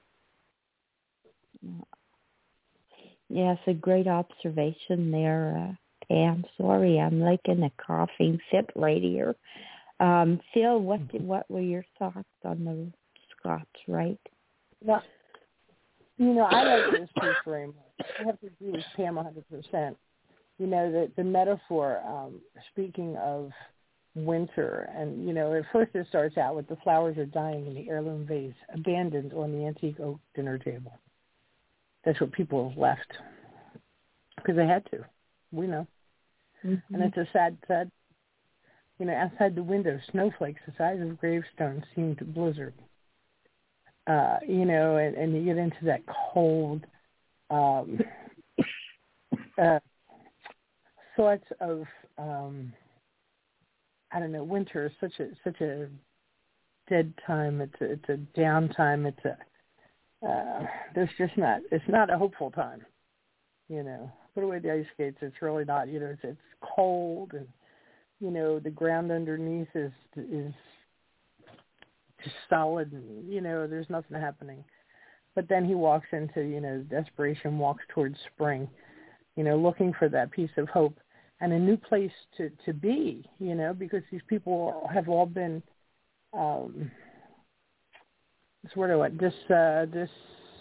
Yes, a great observation there, uh, Pam. Sorry, I'm like in a coughing fit right here. Um, Phil, what did, what were your thoughts on the Scots, right? Well, you know, I like this piece very much. I have to agree with Pam one hundred percent. You know, the, the metaphor, um, speaking of winter, and, you know, at first it starts out with the flowers are dying in the heirloom vase, abandoned on the antique oak dinner table. That's what people have left because they had to. We know. Mm-hmm. And it's a sad, sad, you know, outside the window, snowflakes the size of gravestones seem to blizzard. Uh, you know, and, and you get into that cold um, uh, thoughts of, um, I don't know, winter is such a such a dead time. It's a, it's a down time. It's a uh, there's just not it's not a hopeful time. You know, put away the ice skates. It's really not. You know, it's, it's cold, and you know the ground underneath is is. just solid, and, you know, there's nothing happening. But then he walks into, you know, desperation, walks towards spring, you know, looking for that piece of hope and a new place to, to be, you know, because these people have all been, um, sort of what, dis, uh, dis,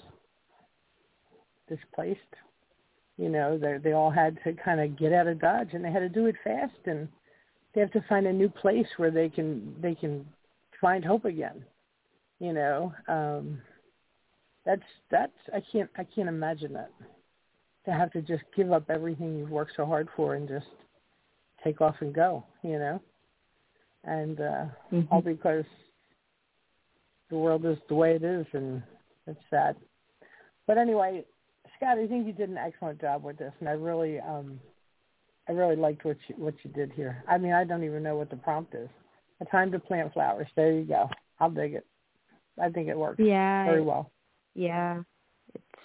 displaced, you know, they they all had to kind of get out of Dodge, and they had to do it fast, and they have to find a new place where they can, they can, find hope again, you know. Um, that's that's I can't I can't imagine that, to have to just give up everything you've worked so hard for and just take off and go, you know. And uh, mm-hmm. all because the world is the way it is, and it's sad. But anyway, Scott, I think you did an excellent job with this, and I really um, I really liked what you what you did here. I mean, I don't even know what the prompt is. A time to plant flowers. There you go. I'll dig it. I think it works yeah, very well. Yeah.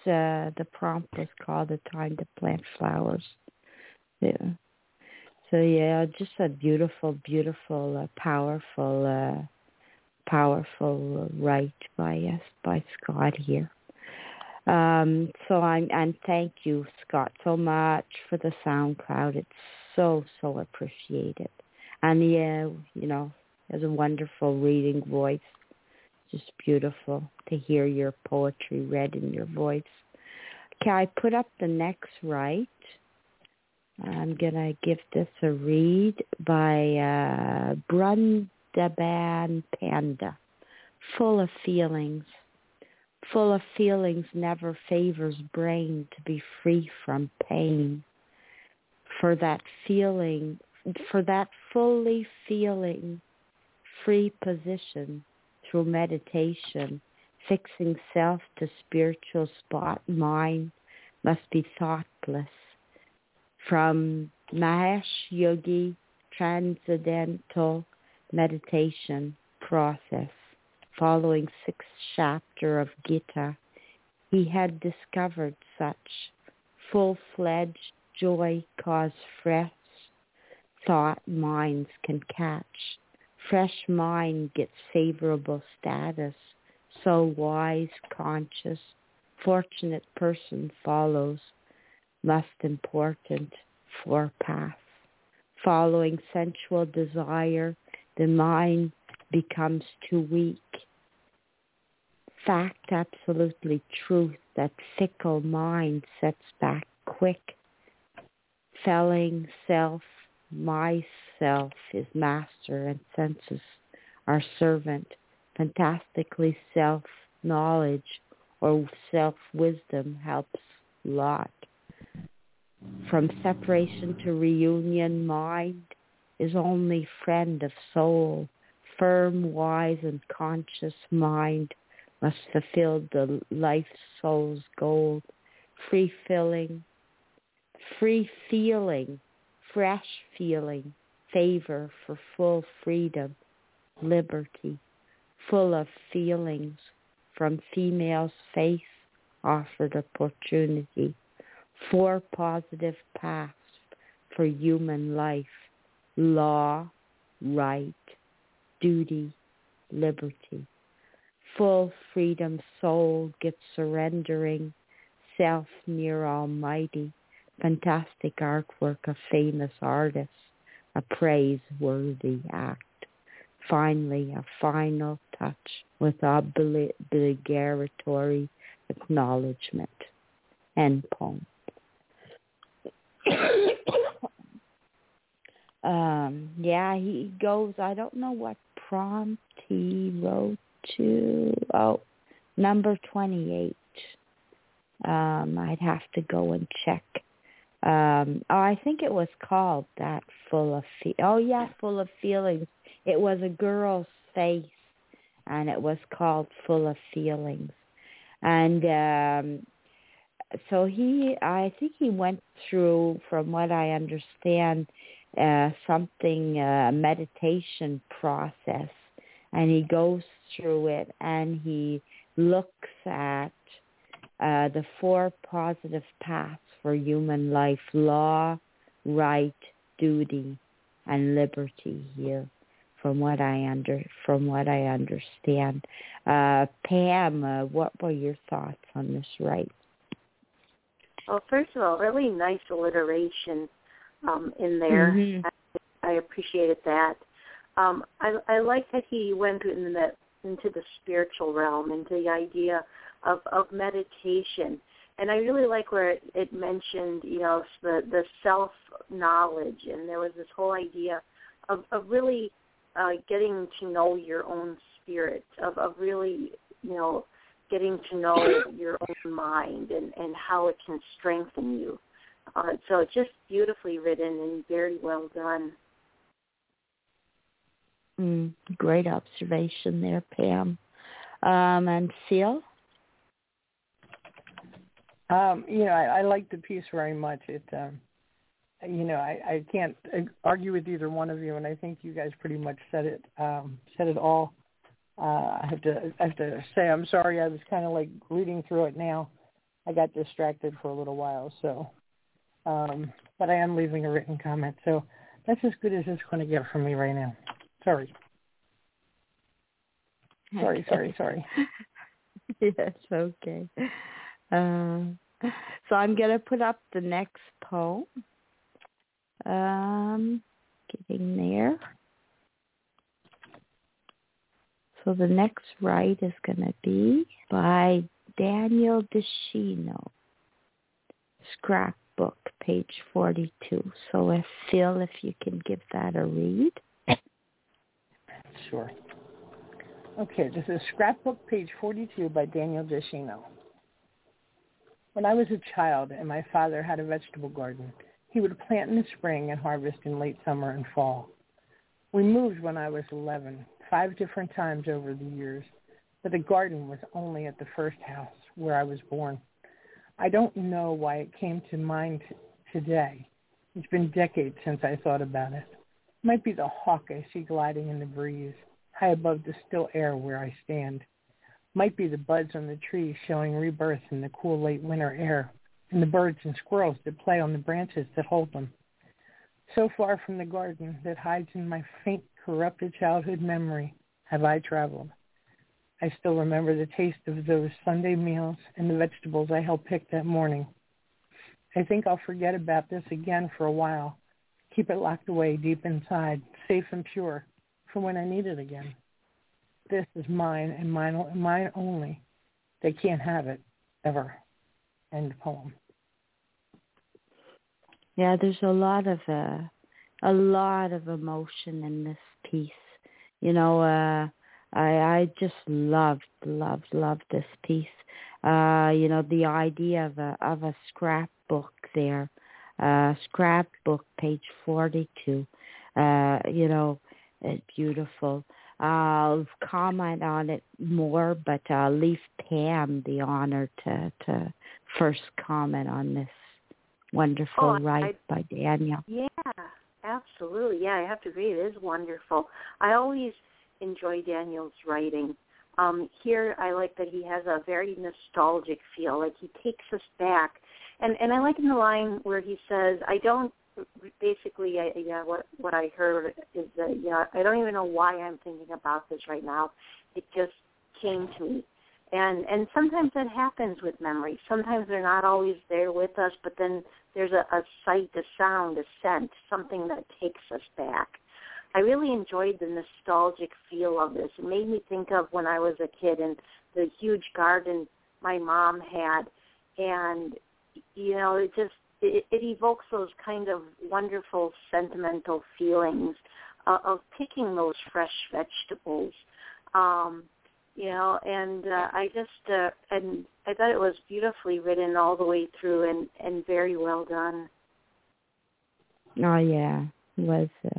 uh, the prompt was called "A Time to Plant Flowers." Yeah. So yeah, just a beautiful, beautiful, uh, powerful, uh, powerful write by us by Scott here. Um, so I'm and thank you, Scott, so much for the SoundCloud. It's so so appreciated. And yeah, you know, has a wonderful reading voice. Just beautiful to hear your poetry read in your voice. Okay, I put up the next write. I'm going to give this a read by uh, Brundaban Panda. Full of feelings. Full of feelings never favors brain to be free from pain. For that feeling, for that fully feeling free position through meditation, fixing self to spiritual spot mind must be thoughtless. From Mahesh Yogi Transcendental Meditation Process, following sixth chapter of Gita, he had discovered such full-fledged joy cause fresh thought minds can catch. Fresh mind gets favorable status, so wise, conscious, fortunate person follows, must important for path. Following sensual desire, the mind becomes too weak. Fact, absolutely truth, that fickle mind sets back quick. Felling self, myself is master and senses are servant. Fantastically self-knowledge or self-wisdom helps lot. From separation to reunion, mind is only friend of soul. Firm, wise, and conscious mind must fulfill the life soul's goal. Free filling, free feeling, fresh feeling, favor for full freedom, liberty, full of feelings from female's faith offered opportunity. Four positive paths for human life: law, right, duty, liberty. Full freedom soul gets surrendering, self near Almighty. Fantastic artwork of famous artists, a praiseworthy act. Finally, a final touch with obligatory acknowledgement. End poem. um, yeah, he goes, I don't know what prompt he wrote to. Oh, number twenty-eight. Um, I'd have to go and check. Um, oh, I think it was called that, full of fe- oh yeah, full of feelings. It was a girl's face, and it was called Full of Feelings. And um, so he, I think he went through, from what I understand, uh, something, uh, meditation process, and he goes through it, and he looks at uh, the four positive paths for human life: law, right, duty, and liberty here. From what I under, from what I understand, uh, Pam, uh, what were your thoughts on this right? Well, first of all, really nice alliteration um, in there. Mm-hmm. I, I appreciated that. Um, I, I like that he went in the, into the spiritual realm, into the idea of, of meditation. And I really like where it, it mentioned, you know, the, the self-knowledge, and there was this whole idea of, of really uh, getting to know your own spirit, of, of really, you know, getting to know your own mind and, and how it can strengthen you. Uh, so it's just beautifully written and very well done. Mm, great observation there, Pam. Um, and Phil? Um, you know, I, I like the piece very much. It, um, you know, I, I can't argue with either one of you, and I think you guys pretty much said it, um, said it all. Uh, I have to, I have to say, I'm sorry. I was kind of like reading through it now, I got distracted for a little while, so, um, but I am leaving a written comment, so that's as good as it's going to get from me right now. Sorry. Sorry, Okay. sorry, sorry. Yes, okay. Uh, so I'm going to put up the next poem. Um, getting there. So the next write is going to be by Daniel DeShino, Scrapbook, page forty-two. So if Phil, if you can give that a read. Sure. Okay, this is Scrapbook, page forty-two by Daniel DeShino. When I was a child and my father had a vegetable garden, he would plant in the spring and harvest in late summer and fall. We moved when I was eleven, five different times over the years, but the garden was only at the first house where I was born. I don't know why it came to mind t- today. It's been decades since I thought about it. It might be the hawk I see gliding in the breeze, high above the still air where I stand. Might be the buds on the trees showing rebirth in the cool late winter air, and the birds and squirrels that play on the branches that hold them. So far from the garden that hides in my faint, corrupted childhood memory have I traveled. I still remember the taste of those Sunday meals and the vegetables I helped pick that morning. I think I'll forget about this again for a while, keep it locked away deep inside, safe and pure, for when I need it again. This is mine and mine, mine only. They can't have it, ever. End poem. Yeah, there's a lot of uh, a lot of emotion in this piece. You know, uh, I I just loved, loved, loved this piece. Uh, you know, the idea of a of a scrapbook there, uh, scrapbook, page forty-two. Uh, you know, it's beautiful. I'll comment on it more, but I'll leave Pam the honor to to first comment on this wonderful Oh, write I, by Daniel. Yeah, absolutely. Yeah, I have to agree. It is wonderful. I always enjoy Daniel's writing. Um, here, I like that he has a very nostalgic feel. Like he takes us back, and and I like in the line where he says, "I don't." Basically, I, yeah, what what I heard is that yeah, I don't even know why I'm thinking about this right now. It just came to me. And and sometimes that happens with memories. Sometimes they're not always there with us, but then there's a, a sight, a sound, a scent, something that takes us back. I really enjoyed the nostalgic feel of this. It made me think of when I was a kid and the huge garden my mom had. And, you know, it just, it, it evokes those kind of wonderful sentimental feelings uh, of picking those fresh vegetables. Um You know, and uh, I just, uh, and I thought it was beautifully written all the way through and, and very well done. Oh, yeah, it was. Uh,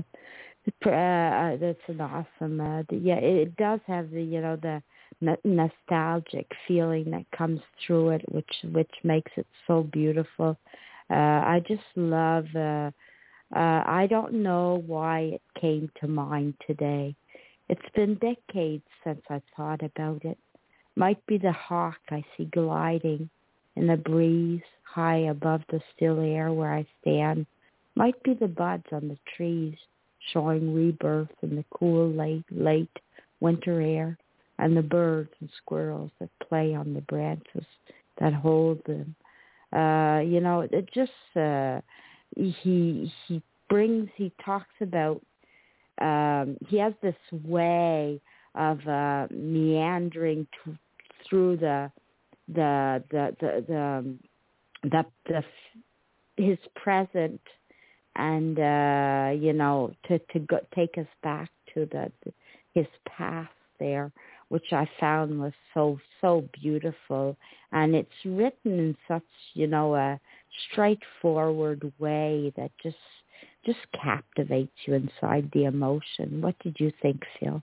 uh, that's an awesome, uh, yeah, it does have the, you know, the n- nostalgic feeling that comes through it, which, which makes it so beautiful. Uh, I just love, uh, uh, I don't know why it came to mind today. It's been decades since I thought about it. Might be the hawk I see gliding in the breeze high above the still air where I stand. Might be the buds on the trees showing rebirth in the cool late, late winter air, and the birds and squirrels that play on the branches that hold them. Uh, you know, it just, uh, he, he brings, he talks about Um, he has this way of uh, meandering t- through the the the the the, um, the, the his present, and uh, you know to to go, take us back to the, the his past there, which I found was so so beautiful, and it's written in such you know a straightforward way that just. just captivates you inside the emotion. What did you think, Phil?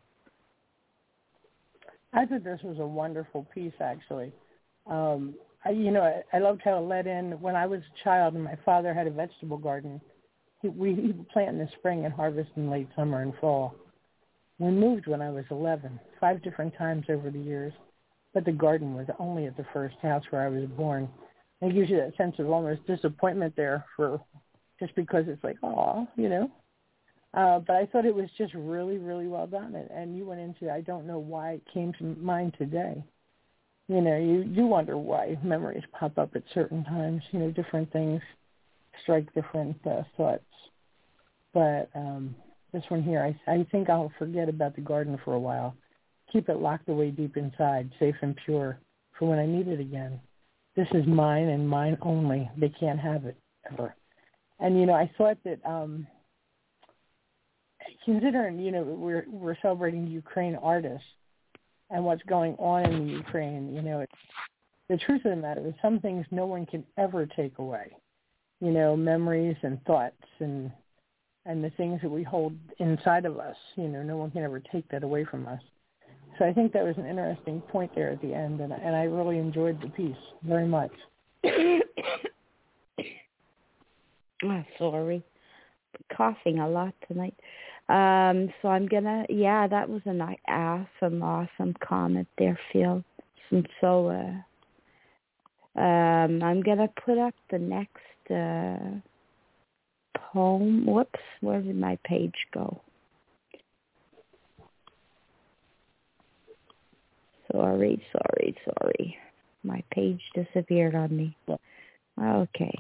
I thought this was a wonderful piece, actually. Um, I, you know, I, I loved how it led in. When I was a child and my father had a vegetable garden, he, we he would plant in the spring and harvest in late summer and fall. We moved when I was eleven, five different times over the years, but the garden was only at the first house where I was born. it gives you that sense of almost disappointment there for just because it's like, oh, you know. Uh, but I thought it was just really, really well done. And, and you went into, I don't know why it came to mind today. You know, you do wonder why memories pop up at certain times. You know, different things strike different uh, thoughts. But um, this one here, I, I think I'll forget about the garden for a while. Keep it locked away deep inside, safe and pure, for when I need it again. This is mine and mine only. They can't have it ever. And, you know, I thought that um, considering, you know, we're we're celebrating Ukraine artists and what's going on in the Ukraine, you know, it's, the truth of the matter is some things no one can ever take away. You know, memories and thoughts and and the things that we hold inside of us, you know, no one can ever take that away from us. So I think that was an interesting point there at the end, and, and I really enjoyed the piece very much. Oh, sorry. Coughing a lot tonight. Um, so I'm going to, yeah, that was an awesome, awesome comment there, Phil. And so uh, um, I'm going to put up the next uh, poem. Whoops, where did my page go? Sorry, sorry, sorry. My page disappeared on me. Okay.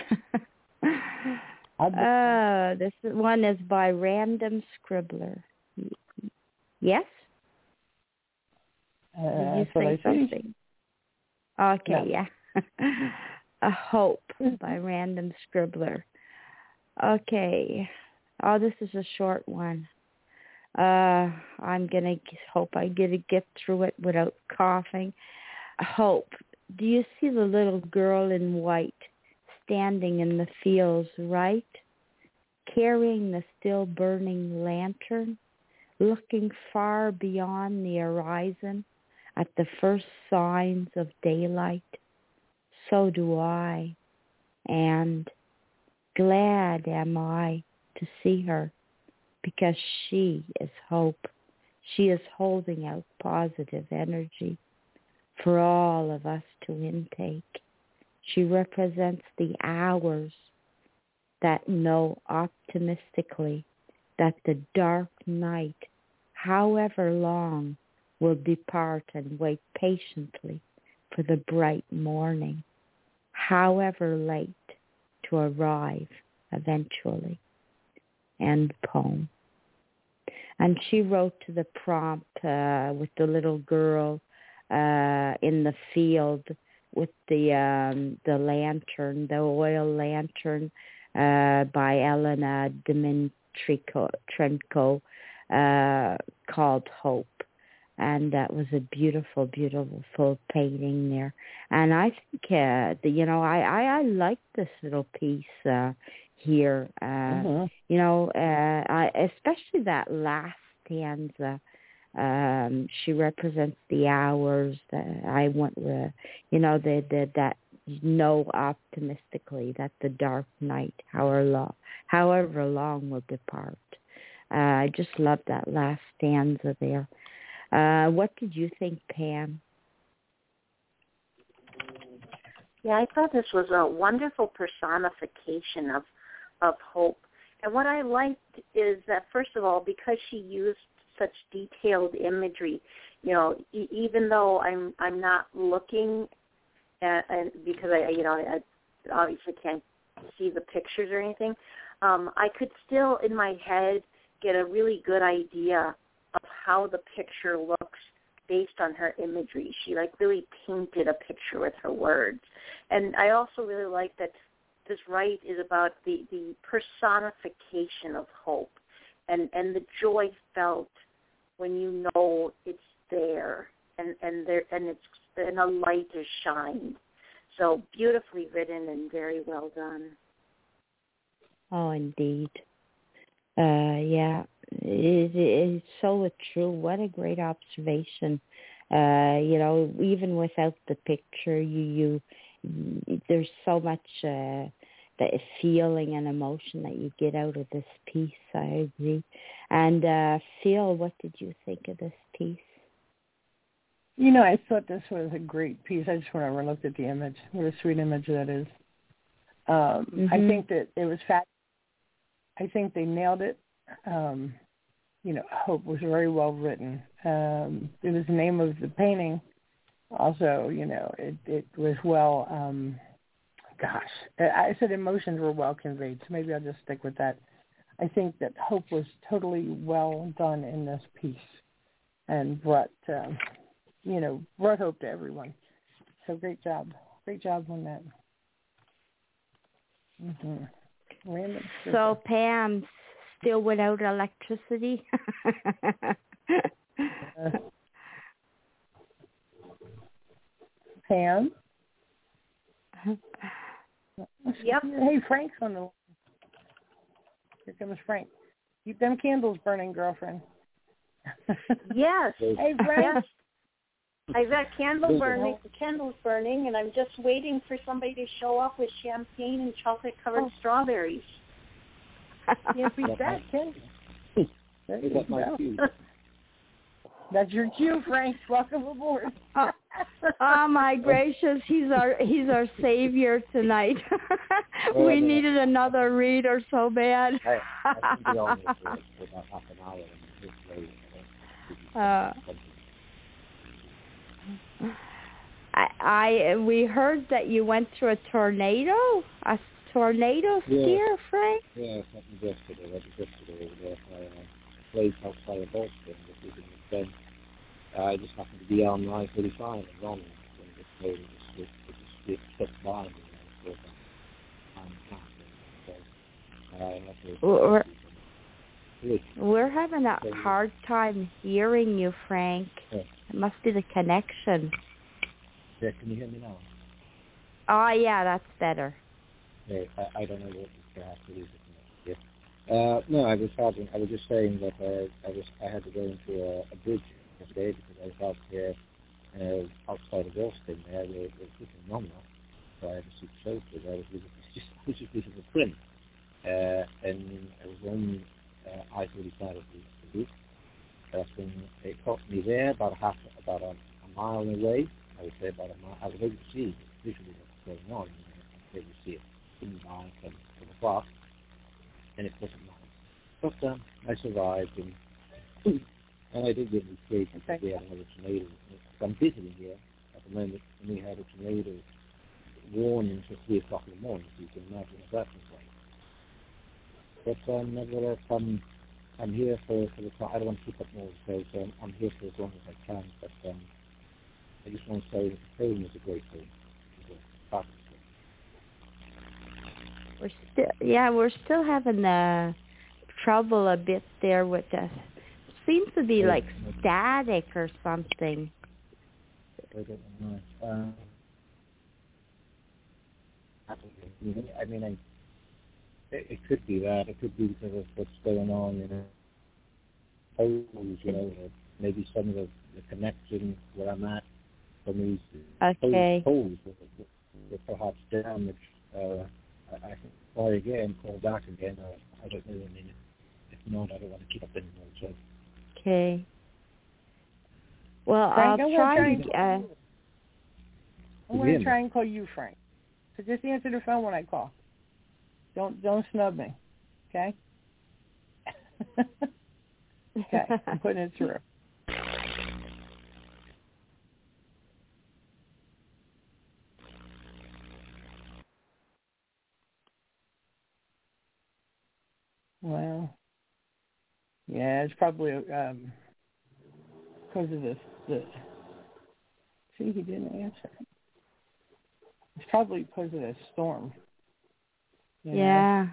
uh, this one is by Random Scribbler. Yes? Uh, Did you say something? Okay, yeah. yeah. A Hope by Random Scribbler. Okay. Oh, this is a short one. Uh, I'm going to hope I get to get through it without coughing. Hope. Do you see the little girl in white standing in the fields, right? Carrying the still burning lantern, looking far beyond the horizon at the first signs of daylight? So do I. And glad am I to see her, because she is hope. She is holding out positive energy for all of us to intake. She represents the hours that know optimistically that the dark night, however long, will depart and wait patiently for the bright morning, however late, to arrive eventually. End poem. And she wrote to the prompt uh, with the little girl uh, in the field with the um, the lantern, the oil lantern uh, by Elena Dmytrenko, uh, called Hope. And that was a beautiful, beautiful painting there. And I think, uh, the, you know, I, I, I like this little piece uh, here. Uh, mm-hmm. You know, uh, I, especially that last stanza. Um, she represents the hours that I want, uh, you know, the, the, that know optimistically that the dark night, however long, however long will depart. Uh, I just love that last stanza there. Uh, what did you think, Pam? Yeah, I thought this was a wonderful personification of of hope. And what I liked is that, first of all, because she used such detailed imagery, you know, e- even though I'm I'm not looking at, and because I, you know, I obviously can't see the pictures or anything, um, I could still in my head get a really good idea of how the picture looks based on her imagery. She like really painted a picture with her words. And I also really like that this right is about the, the personification of hope and, and the joy felt when you know it's there and, and there and it's and a light is shined. So beautifully written and very well done. Oh, indeed. Uh, yeah. It is so true. What a great observation. Uh, you know, even without the picture, you, you there's so much uh, the feeling and emotion that you get out of this piece. I agree. And uh, Phil, what did you think of this piece? You know, I thought this was a great piece. I just went over and looked at the image. What a sweet image that is. Um, mm-hmm. I think that it was fat. I think they nailed it. Um, you know, Hope was very well written. Um, it was the name of the painting. Also, you know, it, it was well, um, gosh, I said emotions were well conveyed, so maybe I'll just stick with that. I think that Hope was totally well done in this piece and brought, um, you know, brought hope to everyone. So great job. Great job on that. Mm-hmm. Random so Pam, still without electricity? uh, Pam? Yep. Hey, Frank's on the line. Here comes Frank. Keep them candles burning, girlfriend. Yes. Hey, Frank. Yes. I've got candle burning, candles burning, and I'm just waiting for somebody to show up with champagne and chocolate-covered oh. strawberries. Can't beat that, Ken. That's my cue. That's your cue, Frank. Welcome aboard. Oh, oh my gracious, he's our he's our savior tonight. Well, we needed another reader so bad. I, I can be on this for, for about half an hour and just later. Uh, I, I we heard that you went through a tornado, a tornado scare, yeah. Frank. Yeah, it happened yesterday. It happened yesterday over there. I uh, played outside of Boston. This is an event. I just happened to be on I thirty-five and wrong, and the tornado just it just it slipped by me. And I so I had to. We're, we're having a hard time hearing you, Frank. Yeah. It must be the connection. Yeah, can you hear me now? Oh, yeah, that's better. Yeah, I, I don't know what perhaps it is. Yeah. Uh, no, I was having, I was just saying that uh, I was, I had to go into a, a bridge yesterday because I was out here uh, outside of Boston. There was just phenomenal. So I had to see the shelter. I was just, just, I was just visiting a friend, uh, and I was on uh, I thirty-five of the route. That's when it caught me there, about a half, about a, a mile away. I would say about a mile. I was able to see visually what's going on. I was able to see it in by from, from afar, and it wasn't nice. But um, I survived, and and I did get me straight because we had another tornado. So I'm visiting here at the moment, and we had a tornado warning for three o'clock in the morning. So you can imagine what that was like. But um, nevertheless, I'm I'm here for, for the time. I don't want to keep up more, so um, I'm here for as long as I can. But um, I just want to say that the film is a great film. It's a fabulous film. We're still, yeah, we're still having uh, trouble a bit there with the. Seems to be like static or something. I don't know. Um, I mean, I. It, it could be that. It could be because of what's going on, you know. Holes, you know, maybe some of the, the connection where I'm at, some of these okay. holes that perhaps damaged. Uh, I, I can try again, call back again. Or I don't know. I mean, if not, I don't want to keep up anymore. So. Okay. Well, Frank, I'll I'm try. Try and, uh, I'm going to try and call you, Frank. So just answer the phone when I call. Don't don't snub me, okay? Okay, I'm putting it through. Well, yeah, it's probably um, because of this. The, see, he didn't answer. It's probably because of this storm. Yeah.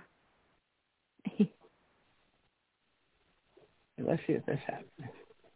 Let's see if this happens.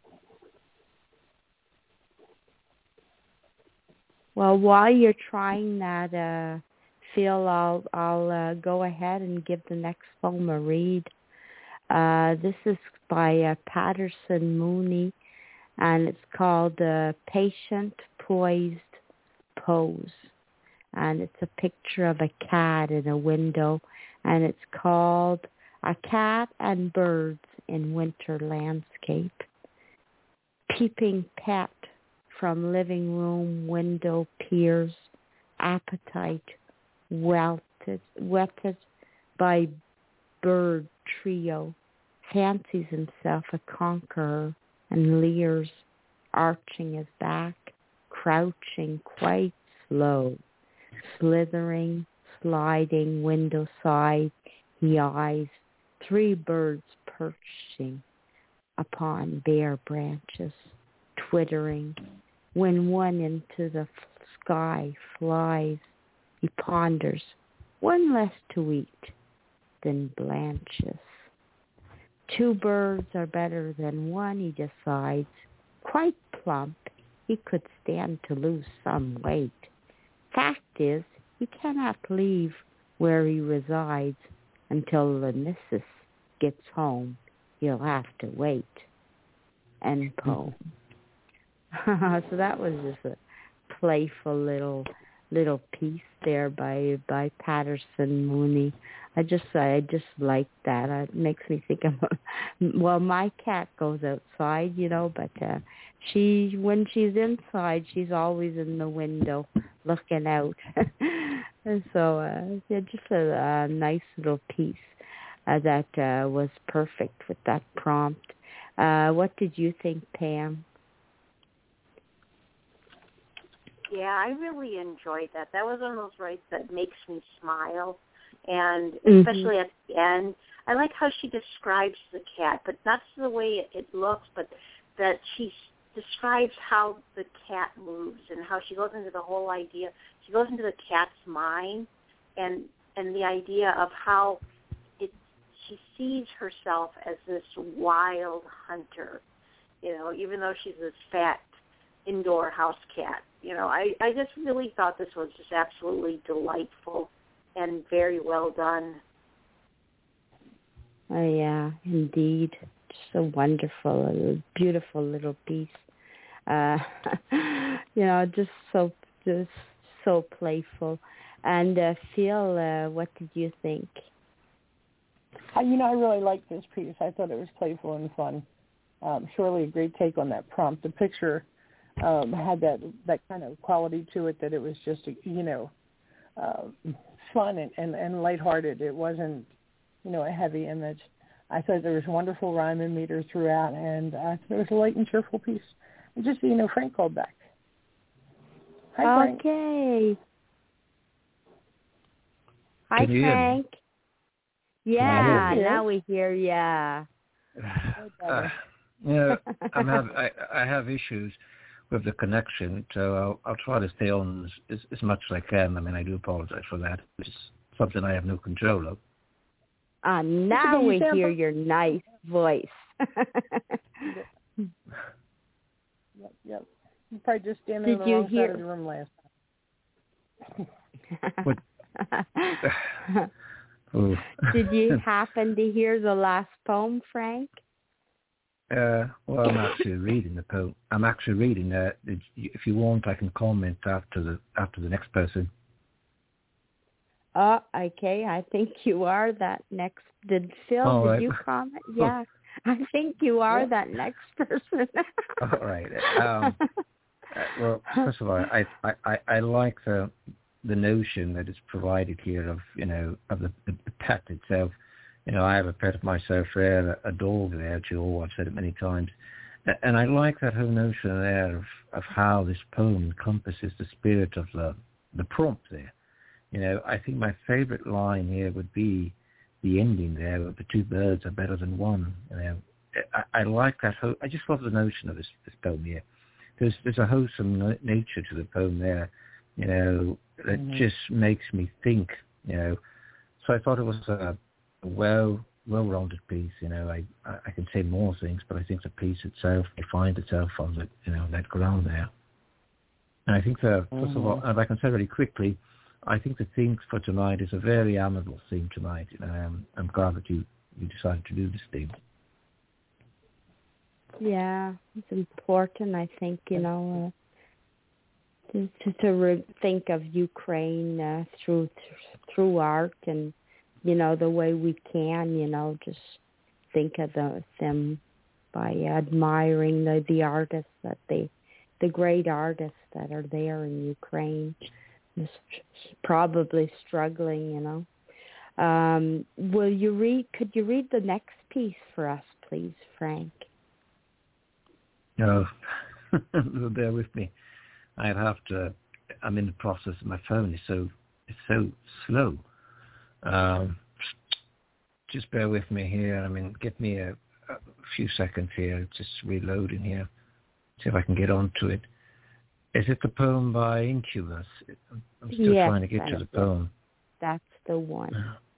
Well, while you're trying that, uh, Phil, I'll I'll uh, go ahead and give the next poem a read. Uh, this is by uh, Patterson Mooney, and it's called uh, Patient Poised Pose. And it's a picture of a cat in a window, and it's called A Cat and Birds in Winter Landscape. Peeping pet from living room window peers, appetite welted, whetted by bird trio, fancies himself a conqueror and leers, arching his back, crouching quite slow, slithering, sliding window side, he eyes three birds perching upon bare branches, twittering. When one into the sky flies, he ponders, one less to eat than Blanche's. Two birds are better than one, he decides. Quite plump, he could stand to lose some weight. Fact is, he cannot leave where he resides until the missus gets home. He'll have to wait. End poem. So that was just a playful little little piece there by by Patterson Mooney. I just I just like that. It makes me think of well, my cat goes outside, you know, but uh, she when she's inside, she's always in the window looking out. And so uh, yeah, just a, a nice little piece uh, that uh, was perfect with that prompt. Uh, what did you think, Pam? Yeah, I really enjoyed that. That was one of those writes that makes me smile. And especially mm-hmm. at the end, I like how she describes the cat, but not the way it looks, but that she describes how the cat moves and how she goes into the whole idea. She goes into the cat's mind and and the idea of how it she sees herself as this wild hunter, you know, even though she's this fat indoor house cat. You know, I, I just really thought this was just absolutely delightful and very well done. Oh, yeah, indeed. Just a wonderful, a beautiful little piece. Uh, you know, just so just so playful. And uh, Phil, uh, what did you think? Uh, you know, I really liked this piece. I thought it was playful and fun. Um, surely a great take on that prompt. The picture um, had that that kind of quality to it that it was just, you know, uh, fun and, and, and lighthearted. It wasn't, you know, a heavy image. I thought there was wonderful rhyme and meter throughout, and I thought it was a light and cheerful piece. And just so you know, Frank called back. Hi, Frank. Okay. Hi, Frank. Yeah, now we hear ya. Uh, yeah, I'm have, I, I have issues with the connection, so I'll, I'll try to stay on as, as much as I can. I mean, I do apologize for that. It's something I have no control of. Uh, now we hear your nice voice. Yep, yep. You probably just standing in the wrong side of the room last time. Did you happen to hear the last poem, Frank? Uh, well, I'm actually reading the poem. I'm actually reading that. Uh, if you want, I can comment after the after the next person. Oh, okay. I think you are that next. Did Phil? All did right. you comment? Yeah, I think you are yeah. that next person. All right. Um, uh, well, first of all, I I, I like the the notion that is provided here of you know of the, the pet itself. You know, I have a pet of myself there, a dog there, Joe. I've said it many times. And I like that whole notion there of, of how this poem encompasses the spirit of the, the prompt there. You know, I think my favorite line here would be the ending there, of the two birds are better than one. You know, I, I like that whole, I just love the notion of this, this poem here. There's, there's a wholesome no, nature to the poem there, you know, that mm-hmm. just makes me think, you know. So I thought it was a well, well-rounded piece. You know, I, I can say more things, but I think the piece itself defines itself on the, you know, that ground there. And I think the, mm-hmm. first of all, if I can say very quickly, I think the theme for tonight is a very amiable theme tonight. Um, I'm glad that you, you decided to do this theme. Yeah, it's important, I think, you know, uh, to, to, to re- think of Ukraine uh, through through art and, you know, the way we can, you know, just think of the, them by admiring the, the artists that they the great artists that are there in Ukraine, just probably struggling, you know. Um, will you read? Could you read the next piece for us, please, Frank? No, bear with me. I'd have to. I'm in the process. My phone is so it's so slow. Um, just bear with me here. I mean, give me a, a few seconds here. Just reloading here. See if I can get onto it. Is it the poem by Incubus? I'm still yes, trying to get to the poem. That's the one.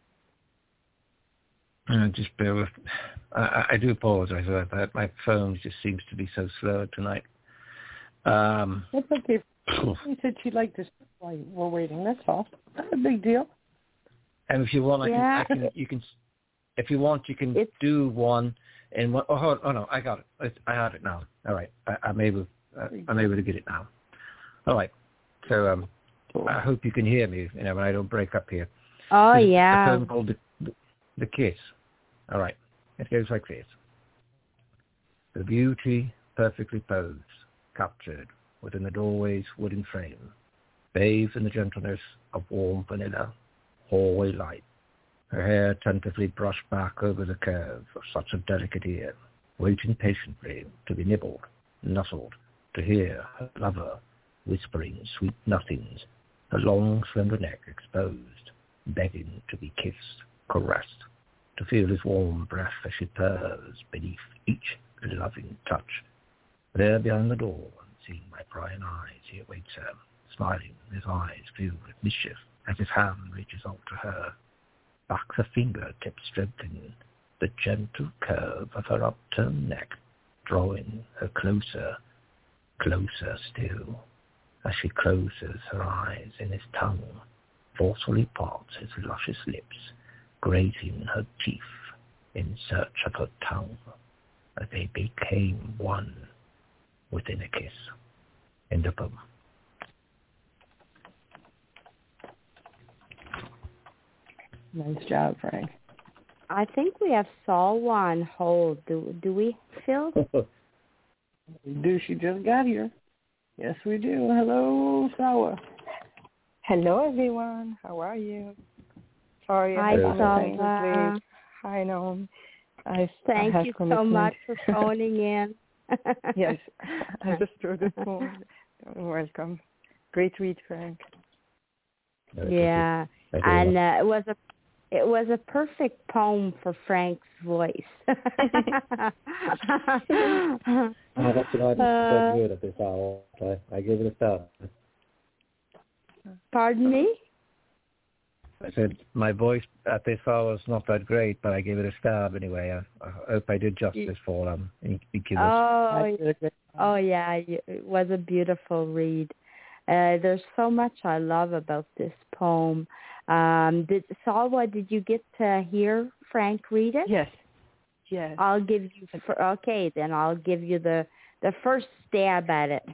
Uh, just bear with me. I, I do apologize about that. My phone just seems to be so slow tonight. Um, That's okay. She said she'd like to while we're waiting. That's all. Not a big deal. And if you want, I, yeah. can, I can. You can. If you want, you can it's, do one. And one, oh, hold, oh no, I got it. I had it now. All right, I, I'm able. Uh, I'm able to get it now. All right. So um, I hope you can hear me. You know, when I don't break up here. Oh There's yeah. a poem called the, the, the Kiss. All right. It goes like this. The beauty perfectly posed, captured within the doorway's wooden frame, bathed in the gentleness of warm vanilla, hallway light, her hair tentatively brushed back over the curve of such a delicate ear, waiting patiently to be nibbled, nuzzled, to hear her lover whispering sweet nothings, her long slender neck exposed, begging to be kissed, caressed, to feel his warm breath as she purrs beneath each loving touch. There behind the door, seeing my prying eyes, he awaits her, smiling, his eyes filled with mischief, as his hand reaches out to her. Back the fingertips stroking the gentle curve of her upturned neck, drawing her closer, closer still, as she closes her eyes and his tongue forcefully parts his luscious lips, grating her teeth in search of her tongue, as they became one within a kiss. End of poem. Nice job, Frank. I think we have Salwa on hold. Do do we, Phil? We do. She just got here. Yes, we do. Hello, Salwa. Hello, everyone. How are you? Sorry, Hi, I Salwa. Hi, Naomi. I, Thank I you commitment. so much for phoning in. Yes, I just wrote the phone. Welcome. Great read, Frank. Yeah, and uh, it was a it was a perfect poem for Frank's voice. Oh, that's what I'm uh, so good at this hour. I, I give it a star. Pardon me? I said my voice at this hour is not that great, but I gave it a stab anyway. I, I hope I did justice for um. Oh, oh yeah, it was a beautiful read. Uh, there's so much I love about this poem. Um, did Salwa, did you get to hear Frank read it? Yes. Yes. I'll give you. For, okay, then I'll give you the the first stab at it.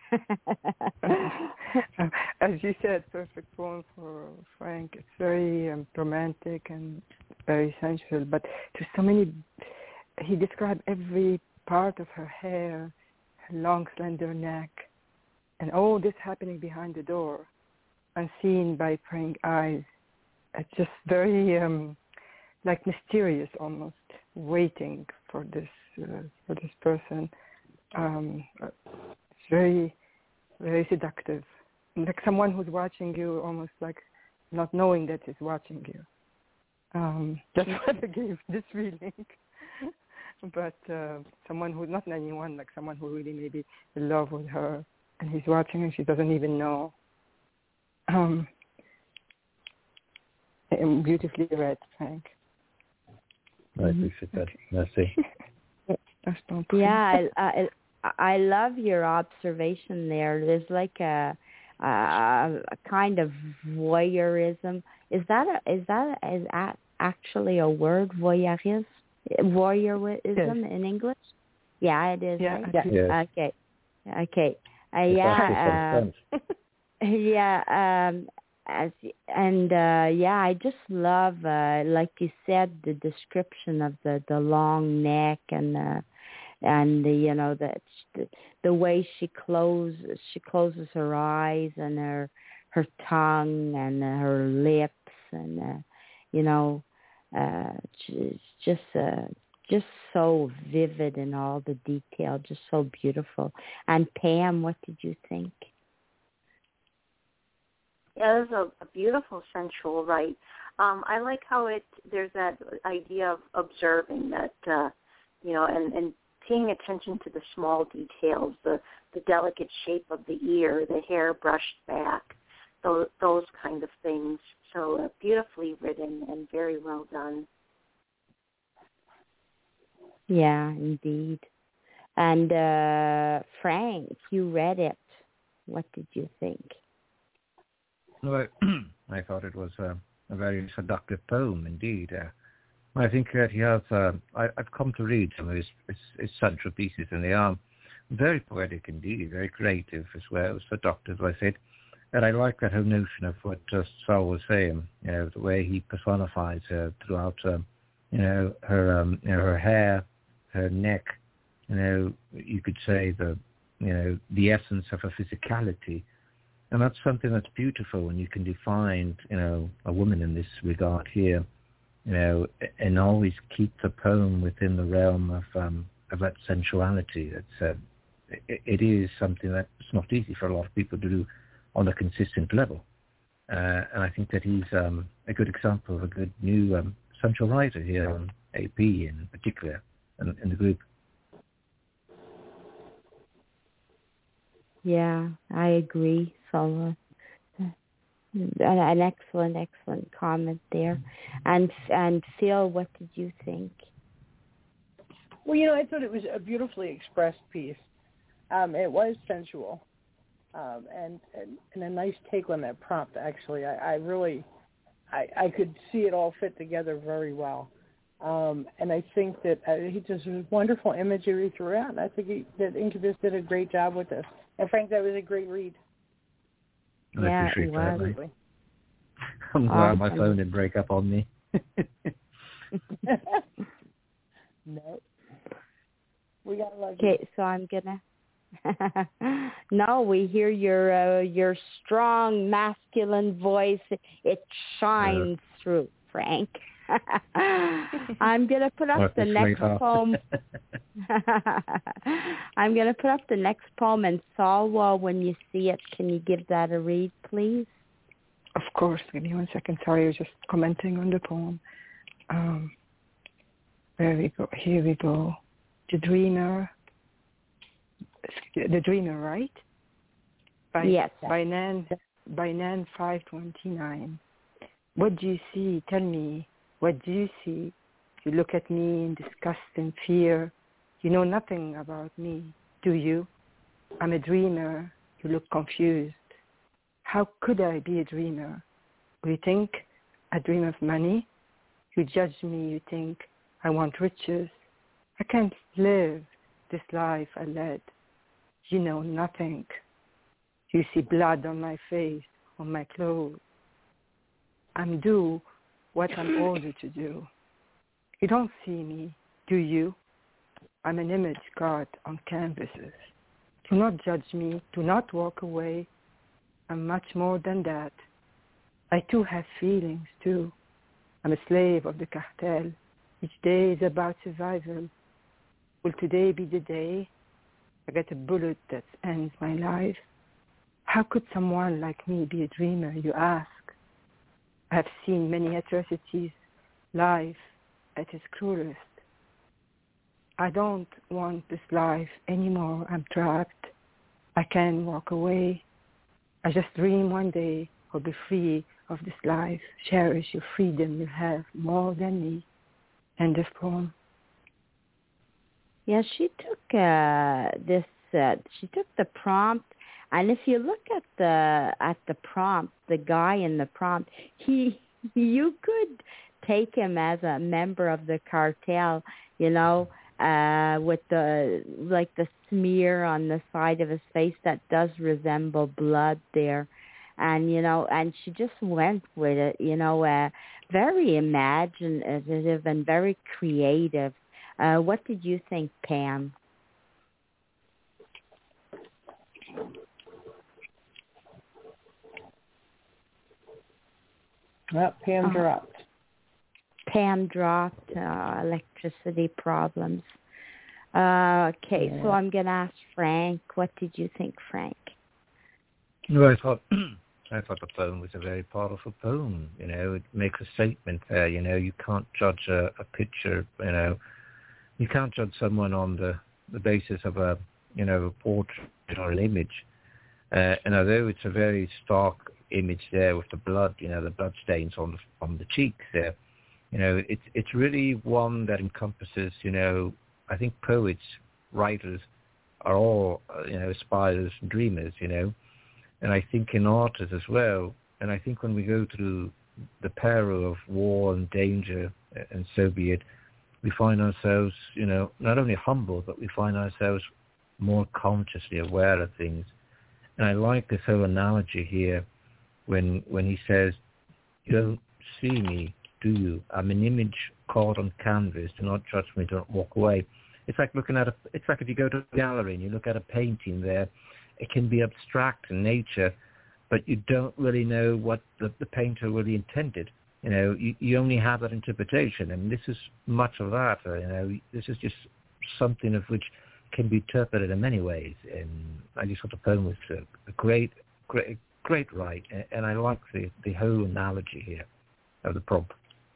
As you said, perfect poem for Frank. It's very um, romantic and very sensual, but to so many, he described every part of her hair, her long, slender neck, and all this happening behind the door, unseen by praying eyes. It's just very, um, like mysterious almost, waiting for this uh, for this person. Um, it's very, very seductive. Like someone who's watching you, almost like not knowing that he's watching you. Um, that's what I gave this feeling. But uh, someone who's not anyone, like someone who really maybe in love with her, and he's watching and she doesn't even know. Um, beautifully read, Frank. I appreciate that. Merci. Yeah, I, I I love your observation there. There's like a, a, a kind of voyeurism. Is that a, is that a, is that actually a word, voyeurism? Voyeurism yes. in English? Yeah, it is. Yeah. Right? Yes. Okay. Okay. Uh, yeah. Uh, yeah. Um. As and uh, yeah, I just love, uh, like you said, the description of the, the long neck and uh, and the, you know that the, the way she closes she closes her eyes and her her tongue and her lips and uh, you know uh, it's just uh, just so vivid in all the detail, just so beautiful. And Pam, what did you think? Yeah, it was a, a beautiful sensual rite. Um, I like how it there's that idea of observing that, uh, you know, and, and paying attention to the small details, the, the delicate shape of the ear, the hair brushed back, those, those kind of things. So uh, beautifully written and very well done. Yeah, indeed. And uh, Frank, you read it. What did you think? Well, I thought it was a, a very seductive poem indeed. Uh, I think that he has, uh, I, I've come to read some of his, his, his central pieces, and they are very poetic indeed, very creative as well, seductive, as I said. And I like that whole notion of what uh, Saul was saying, you know, the way he personifies her throughout, um, you know, her, um, you know, her hair, her neck, you know, you could say the, you know, the essence of her physicality. And that's something that's beautiful when you can define, you know, a woman in this regard here, you know, and always keep the poem within the realm of um, of that sensuality. It's, uh, it, it is something that's not easy for a lot of people to do on a consistent level. Uh, and I think that he's um, a good example of a good new um, sensual writer here on A P in particular, and in the group. Yeah, I agree, Sola. An excellent, excellent comment there. And and Phil, what did you think? Well, you know, I thought it was a beautifully expressed piece. Um, it was sensual, um, and, and and a nice take on that prompt. Actually, I, I really, I, I could see it all fit together very well. Um, and I think that uh, he just wonderful imagery throughout. And I think he, that Incubus did a great job with this. And Frank, that was a great read. I yeah, appreciate it that. was. Right? I'm glad awesome. My phone didn't break up on me. No. We got lucky. Okay, so I'm gonna. No, we hear your uh, your strong masculine voice. It shines uh, through, Frank. I'm gonna put up the next poem. I'm gonna put up the next poem, and Salwa, when you see it, can you give that a read, please? Of course. Give me one second. Sorry, I was just commenting on the poem. Um, there we go. Here we go. The Dreamer. The Dreamer, right? By, yes. By Nan. By Nan five twenty-nine. What do you see? Tell me. What do you see? You look at me in disgust and fear. You know nothing about me, do you? I'm a dreamer. You look confused. How could I be a dreamer? You think I dream of money? You judge me. You think I want riches. I can't live this life I led. You know nothing. You see blood on my face, on my clothes. I'm due what I'm ordered to do. You don't see me, do you? I'm an image card on canvases. Do not judge me. Do not walk away. I'm much more than that. I too have feelings too. I'm a slave of the cartel. Each day is about survival. Will today be the day I get a bullet that ends my life? How could someone like me be a dreamer, you ask? I have seen many atrocities, life at its cruelest. I don't want this life anymore. I'm trapped. I can't walk away. I just dream one day I'll be free of this life. Cherish your freedom. You have more than me. End of poem. Yeah, she took uh, this. Uh, she took the prompt, and if you look at the at the prompt, the guy in the prompt, he you could take him as a member of the cartel. You know, uh, with the like the smear on the side of his face that does resemble blood there, and you know, and she just went with it. You know, uh, very imaginative and very creative. Uh, what did you think, Pam? Well, Pam Uh, dropped. Pam dropped uh, electricity problems. Uh, okay, Yeah. so I'm going to ask Frank. What did you think, Frank? Well, I thought I thought the poem was a very powerful poem. You know, it makes a statement there. You know, you can't judge a, a picture. You know, you can't judge someone on the, the basis of a you know a portrait or an image. Uh, and although it's a very stark image there with the blood, you know, the blood stains on the on the cheeks there, you know, it's it's really one that encompasses. You know, I think poets, writers, are all uh, you know aspirers and dreamers. You know. And I think in artists as well, and I think when we go through the peril of war and danger, and so be it, we find ourselves, you know, not only humble, but we find ourselves more consciously aware of things. And I like this whole analogy here when when he says, you don't see me, do you? I'm an image caught on canvas. Do not judge me, don't walk away. It's like looking at a, it's like if you go to a gallery and you look at a painting there, it can be abstract in nature, but you don't really know what the, the painter really intended. You know, you, you only have that interpretation, and this is much of that. Uh, you know, this is just something of which can be interpreted in many ways. And I just thought the poem was a, a great, great, great write, and, and I like the, the whole analogy here of the prompt.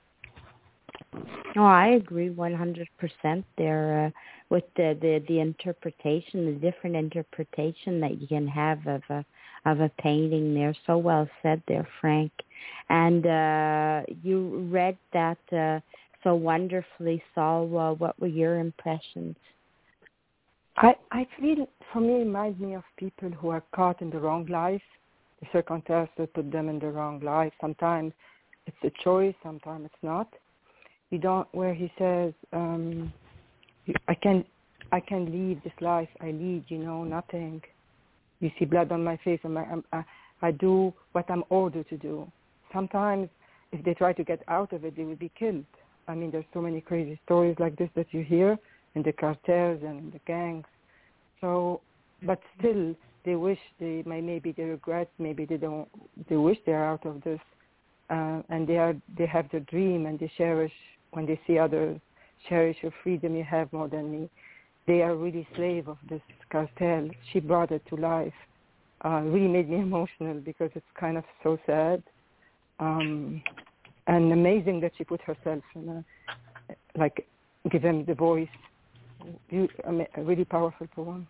Oh, I agree one hundred percent there uh, with the, the, the interpretation, the different interpretation that you can have of a, of a painting there. So well said there, Frank. And uh, you read that uh, so wonderfully, Saul. What were your impressions? I, I feel, for me, it reminds me of people who are caught in the wrong life. The circumstances put them in the wrong life. Sometimes it's a choice, sometimes it's not. You don't, where he says, um, I can I can leave this life I lead, you know, nothing. You see blood on my face, and my, I, I do what I'm ordered to do. Sometimes, if they try to get out of it, they will be killed. I mean, there's so many crazy stories like this that you hear in the cartels and in the gangs. So, but still, they wish, they maybe they regret, maybe they don't, they wish they're out of this. Uh, and they are, they have their dream, and they cherish, when they see others, cherish your freedom you have more than me. They are really slave of this cartel. She brought it to life. Uh, really made me emotional because it's kind of so sad. Um, and amazing that she put herself in a, like, give them the voice. You, a really powerful poem.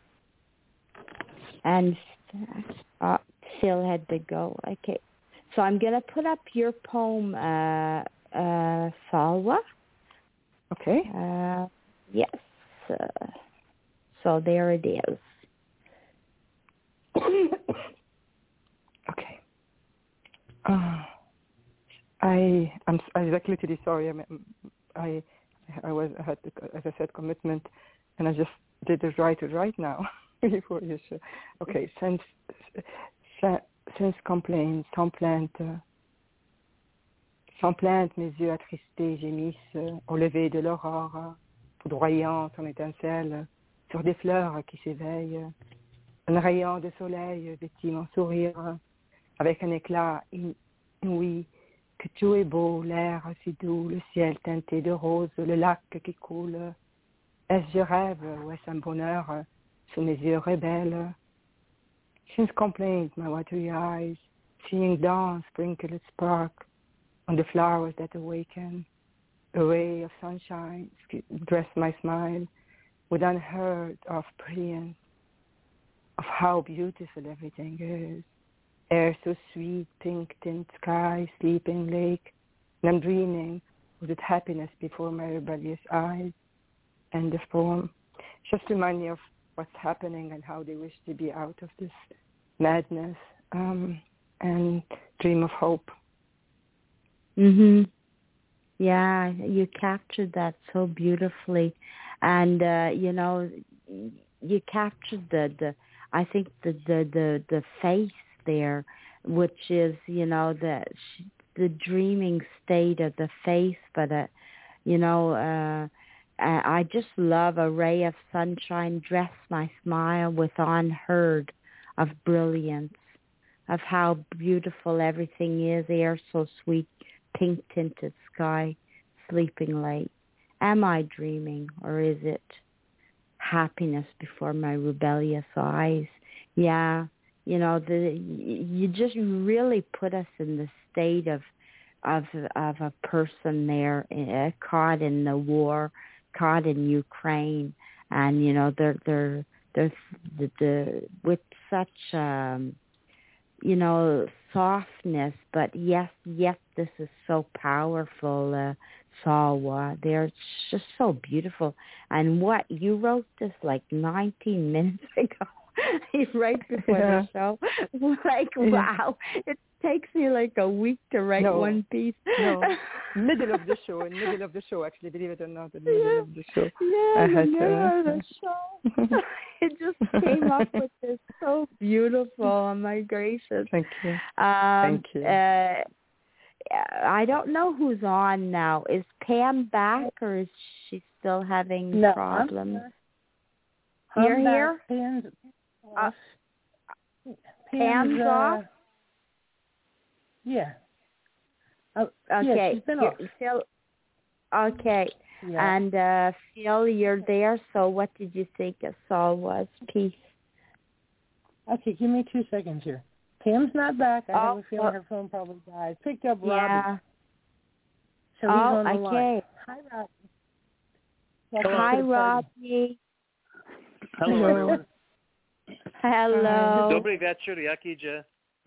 And uh, Phil had to go. Okay. So I'm going to put up your poem, uh, uh, Salwa. Okay. Uh, yes. Uh, so there it is. Okay. Uh, I I'm exactly to sorry. I I I was I had to, as I said, commitment, and I just did it right right now before you show. Okay. Since Sans complainte, sans plainte, sans plainte, mes yeux attristés gémissent au lever de l'aurore, foudroyante en étincelle, sur des fleurs qui s'éveillent. Un rayon de soleil vêtit mon sourire, avec un éclat inouï, que tout est beau, l'air si doux, le ciel teinté de rose, le lac qui coule. Est-ce je rêve ou est-ce un bonheur sous mes yeux rebelles? Since complaint, my watery eyes, seeing dawn sprinkle its spark on the flowers that awaken, a ray of sunshine dress my smile with unheard of brilliance, of how beautiful everything is. Air so sweet, pink tint sky, sleeping lake, and I'm dreaming of that happiness before my rebellious eyes. End of poem. Just remind me of what's happening and how they wish to be out of this madness, um, and dream of hope. Mhm. Yeah, you captured that so beautifully, and uh, you know, you captured the, the I think the, the the the face there, which is, you know, the the dreaming state of the face, but uh, you know. Uh, I just love a ray of sunshine, dress my smile with unheard of brilliance. of how beautiful everything is. Air so sweet, pink tinted sky, sleeping late. Am I dreaming, or is it happiness before my rebellious eyes? Yeah, you know, the you just really put us in the state of of of a person there uh, caught in the war, caught in Ukraine, and you know they're they're they're the, the with such um, you know softness, but yes, yes, this is so powerful. Uh, Salwa, they're just so beautiful. And what you wrote this like nineteen minutes ago, right before yeah. the show. Like yeah. wow, it takes me like a week to write no. one piece. No, middle of the show, in middle of the show, actually, believe it or not, in the middle yeah. of the show. Yeah, I had in the middle to, of the show. It just came up with this so beautiful. Oh my gracious! Thank you. Um, Thank you. Uh, I don't know who's on now. Is Pam back, or is she still having no, problems? I'm, You're I'm here? back. Pam's off. Uh, Pam's, Pam's uh, off? Yeah. Oh, okay. Yeah, she's been off. Phil, okay. Yeah. And uh, Phil, you're there, so what did you think of Salwa's piece? Okay, give me two seconds here. Pam's not back. I oh, have a feeling well, her phone probably died. Picked up Robbie. Yeah. So he's oh, on the okay. line. Hi, Robbie. Welcome Hi, to the party. Robbie. Hello, everyone. Hello. Dobry wieczór, jak idzie?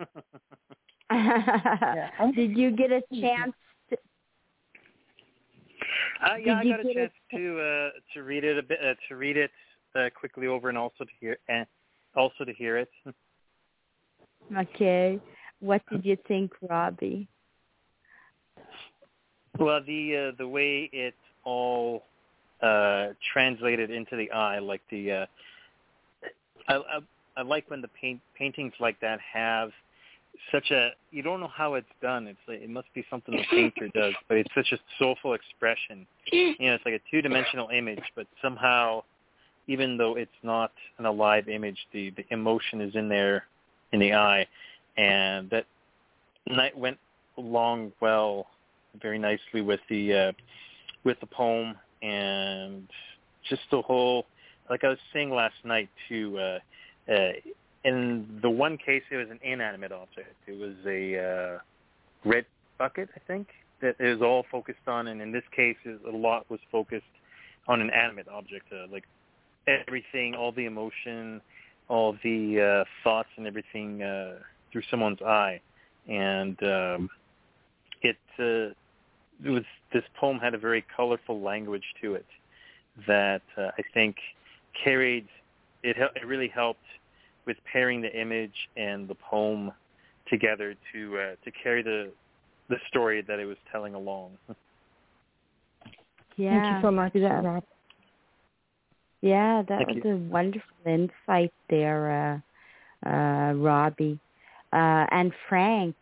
yeah, Did you get a chance to... Uh, yeah, Did I got a chance a... to uh, to read it a bit, uh, to read it uh, quickly over, and also to hear, and also to hear it. Okay. What did you think, Robbie? Well, the uh, the way it all uh, translated into the eye, like the, uh, I, I I like when the paint paintings like that have such a, you don't know how it's done. It's like, it must be something the painter does, but it's such a soulful expression. You know, it's like a two-dimensional image, but somehow, even though it's not an alive image, the the emotion is in there, in the eye, and that night went along well, very nicely with the uh, with the poem, and just the whole, like I was saying last night too. Uh, uh, in the one case, it was an inanimate object. It was a uh, red bucket, I think, that it was all focused on, and in this case, a lot was focused on an animate object, uh, like everything, all the emotion, all the uh, thoughts and everything uh, through someone's eye. And um, it, uh, it was, this poem had a very colorful language to it that uh, I think carried, it, it really helped with pairing the image and the poem together to uh, to carry the the story that it was telling along. Yeah. Thank you so much, that, Rob. Yeah, that Thank was you. a wonderful insight there, uh, uh, Robbie. Uh, and Frank.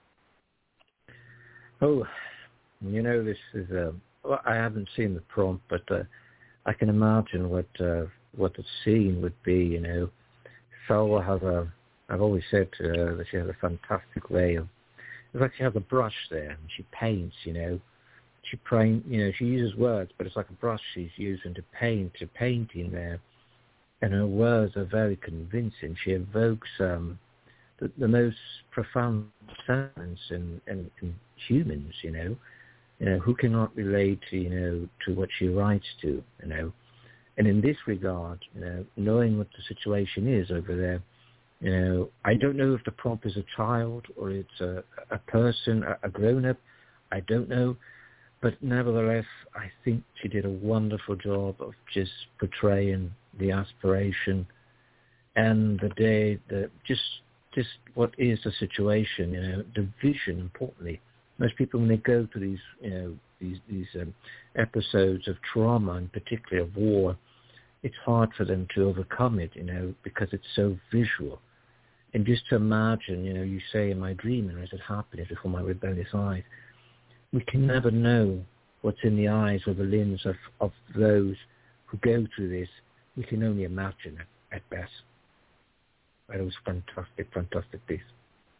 Oh, you know, this is, uh, well, I haven't seen the prompt, but uh, I can imagine what uh, what the scene would be, you know. Salwa has a, I've always said to her that she has a fantastic way of, it's like she has a brush there and she paints, you know. She paint, you know, she uses words, but it's like a brush she's using to paint, to painting there. And her words are very convincing. She evokes um, the, the most profound sense in, in, in humans, you know. You know, who cannot relate to, you know, to what she writes to, you know. And in this regard, you know, knowing what the situation is over there, you know, I don't know if the prompt is a child or it's a, a person, a, a grown-up. I don't know. But nevertheless, I think she did a wonderful job of just portraying the aspiration and the day, the just just what is the situation, you know, the vision, importantly. Most people, when they go through these, you know, these, these um, episodes of trauma, and particularly of war, it's hard for them to overcome it, you know, because it's so visual. And just to imagine, you know, you say in my dream, and as it happened before my rebellious eyes, we can never know what's in the eyes or the limbs of, of those who go through this. We can only imagine it at best. But it was fantastic, fantastic piece.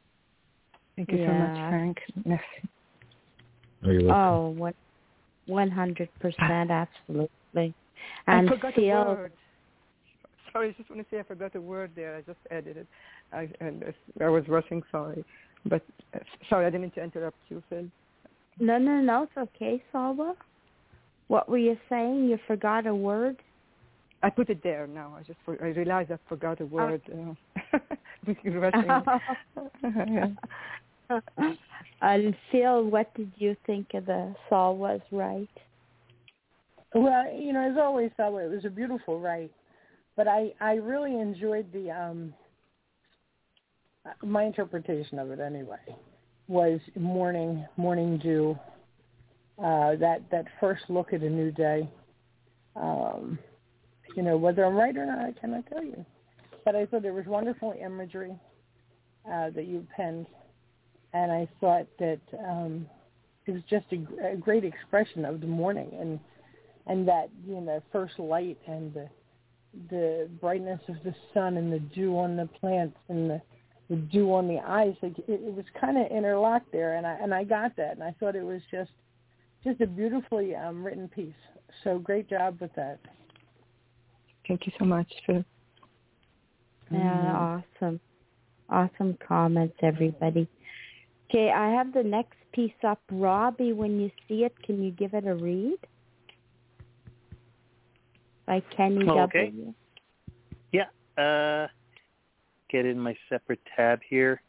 Thank you yeah. so much, Frank. Merci. Oh, you're welcome. Oh, what, one hundred percent, absolutely. And I forgot Phil, a word. Sorry, I just want to say I forgot a word there. I just added it. I, and I was rushing, sorry. But, uh, sorry, I didn't mean to interrupt you, Phil. no, no, no, it's okay, Salwa. What were you saying? You forgot a word? I put it there now. I just for, I realized I forgot a word. Uh, rushing. And Phil, what did you think of the Salwa's right? Well, you know, as always, Salwa, it was a beautiful right. But I, I really enjoyed the, um, my interpretation of it anyway, was morning, morning dew, uh, that, that first look at a new day. Um, you know, whether I'm right or not, I cannot tell you. But I thought there was wonderful imagery uh, that you penned, and I thought that um, it was just a, a great expression of the morning, and and that, you know, first light and the the brightness of the sun and the dew on the plants and the, the dew on the eyes. Like it, it was kind of interlocked there, and I and I got that, and I thought it was just just a beautifully um, written piece. So great job with that. Thank you so much, Phil. Yeah, Mm-hmm. awesome. Awesome comments, everybody. Okay, I have the next piece up. Robbie, when you see it, can you give it a read? By Kenny Okay. W. Yeah. Uh, get in my separate tab here.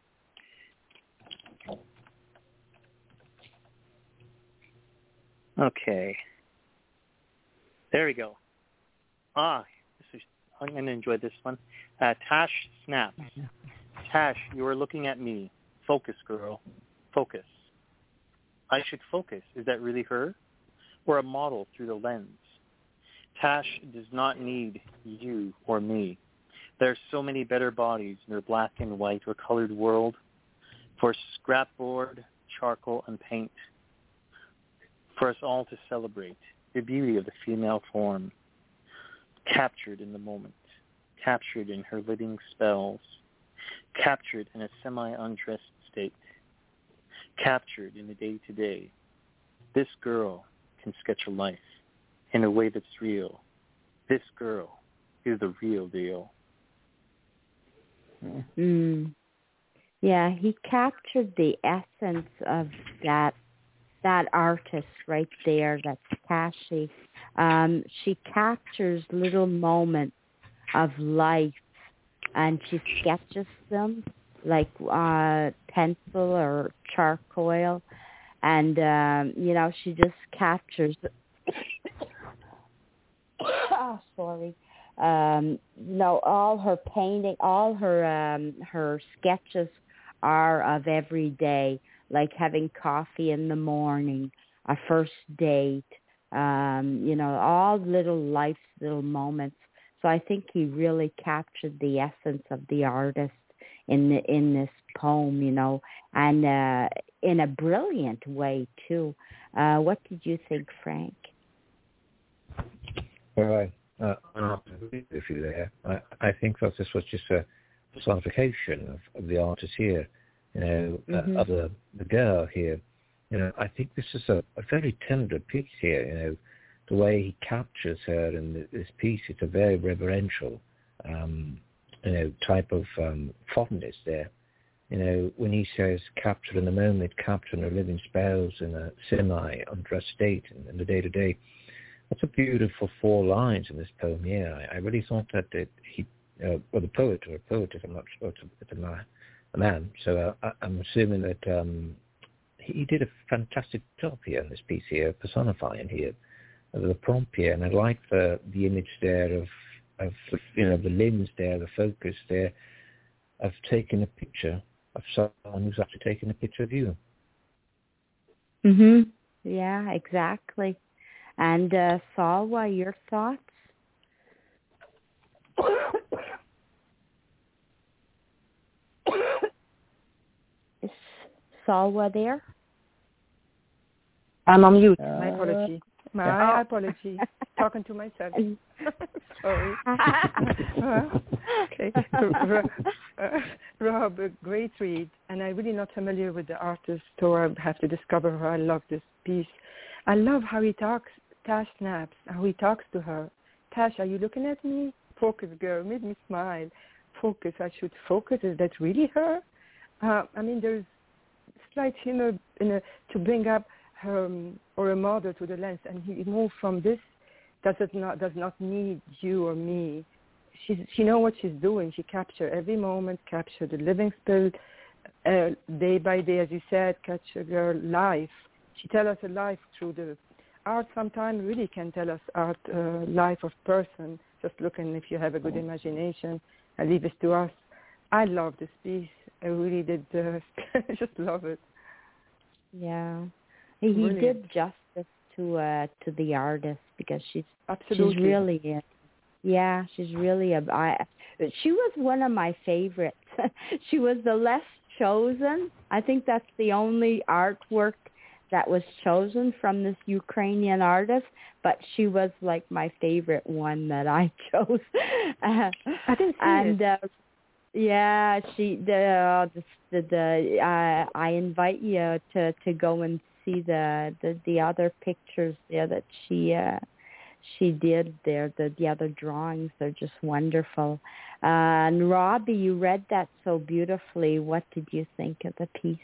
Okay. There we go. Ah, this is, I'm going to enjoy this one. Uh, Tash snaps. Tash, you are looking at me. Focus, girl. Focus. I should focus. Is that really her? Or a model through the lens? Tash does not need you or me. There are so many better bodies in their black and white or colored world for scrapboard, charcoal, and paint. For us all to celebrate the beauty of the female form, captured in the moment, captured in her living spells, captured in a semi-undressed state, captured in the day-to-day. This girl can sketch a life in a way that's real. This girl is the real deal. Mm. Yeah, he captured the essence of that that artist right there, that's Tashi. Um, she captures little moments of life, and she sketches them like uh, pencil or charcoal, and um, you know, she just captures. oh, sorry. Um, you know, all her painting, all her um, her sketches are of every day, like having coffee in the morning, a first date, um, you know, all little life's little moments. So I think he really captured the essence of the artist in the, in this poem, you know, and uh, in a brilliant way too. Uh, what did you think, Frank? Well, I, uh, I don't agree with you there. I, I think that this was just a personification of, of the artist here, you know, Mm-hmm. uh, of the, the girl here. You know, I think this is a, a very tender piece here, you know, the way he captures her in the, this piece. It's a very reverential, um, you know, type of um, fondness there. You know, when he says capture in the moment, capture in her living spells in a semi-undressed state in, in the day-to-day, that's a beautiful four lines in this poem here. I, I really thought that it, he, uh, well, the poet, or a poet, if I'm not sure, it's a, it's a, man, a man, so uh, I, I'm assuming that um, he did a fantastic job here in this piece here, personifying here the prompt here, and I like the the image there of, of you know, the lens there, the focus there, of taking a picture of someone who's actually taking a picture of you. Mhm. Yeah, exactly. And uh, Salwa, your thoughts? Is Salwa there? I'm on mute. Uh, My apology. My yeah. apology. Talking to myself. Sorry. uh, okay. Uh, job, a great read, and I'm really not familiar with the artist, so I have to discover her. I love this piece. I love how he talks, Tash snaps, how he talks to her. Tash, are you looking at me? Focus, girl, made me smile. Focus, I should focus. Is that really her? Uh, I mean, there's slight humor in a, to bring up her um, or a mother to the lens, and he moved from this, does, it not, does not need you or me. She's, she knows what she's doing. She captures every moment, capture the living spirit, uh, day by day, as you said, capture her life. She tells us a life through the art. Sometimes really can tell us art, uh, life of person. Just looking if you have a good imagination. I leave it to us. I love this piece. I really did. Uh, I just love it. Yeah, he Brilliant. did justice to uh, to the artist because she's Absolutely. she's really. Yeah, she's really a. I, she was one of my favorites. She was the less chosen. I think that's the only artwork that was chosen from this Ukrainian artist, but she was like my favorite one that I chose. uh, I didn't see and, it. Uh, yeah, she the uh, the, the, the uh, I invite you to, to go and see the, the, the other pictures there that she uh, she did there. The the other drawings, they're just wonderful. Uh, and Robbie, you read that so beautifully. What did you think of the piece?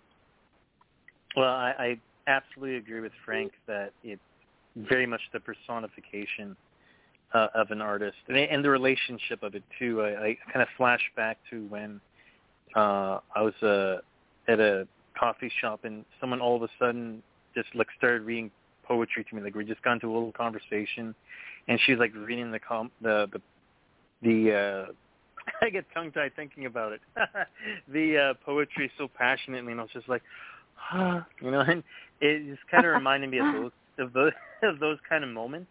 Well, I, I absolutely agree with Frank that it's very much the personification uh, of an artist and, and the relationship of it too. I, I kind of flash back to when uh, I was uh, at a coffee shop and someone all of a sudden just like started reading poetry to me. Like we just got into a little conversation, and she's like reading the com- the the the. Uh, I get tongue-tied thinking about it. the uh, poetry so passionately, and I was just like, huh, you know, and it just kind of reminded me of those of those of those kind of moments.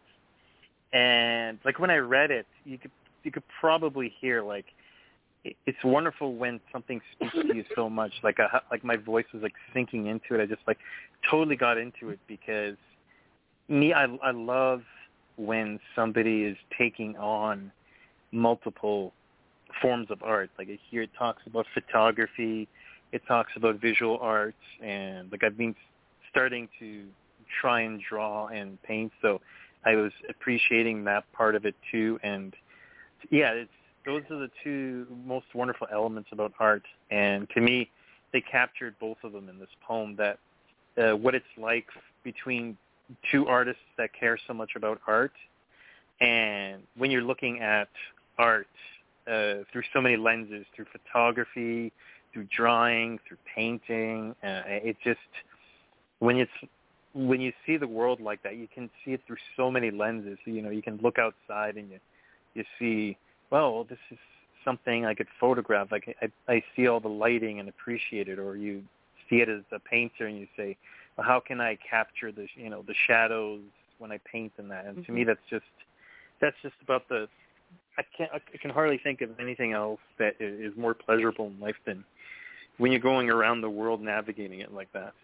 And like when I read it, you could you could probably hear like it, it's wonderful when something speaks to you so much. Like a, like my voice was like sinking into it. I just like totally got into it because me, I I love when somebody is taking on multiple forms of art. Like here it talks about photography, it talks about visual arts, and like I've been starting to try and draw and paint, so I was appreciating that part of it too. And yeah, it's those are the two most wonderful elements about art, and to me they captured both of them in this poem, that uh, what it's like between two artists that care so much about art, and when you're looking at art uh, through so many lenses, through photography, through drawing, through painting, uh, it just when it's when you see the world like that, you can see it through so many lenses. You know, you can look outside and you you see, well, this is something I could photograph. Like I, I see all the lighting and appreciate it, or you see it as a painter and you say, well, how can I capture the you know the shadows when I paint and that? And mm-hmm. to me, that's just that's just about the. I can't. I can hardly think of anything else that is more pleasurable in life than when you're going around the world navigating it like that.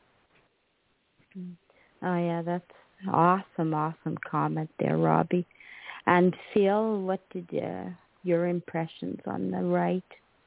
Oh yeah, that's awesome, awesome comment there, Robbie. And Phil, what did uh, your impressions on the right?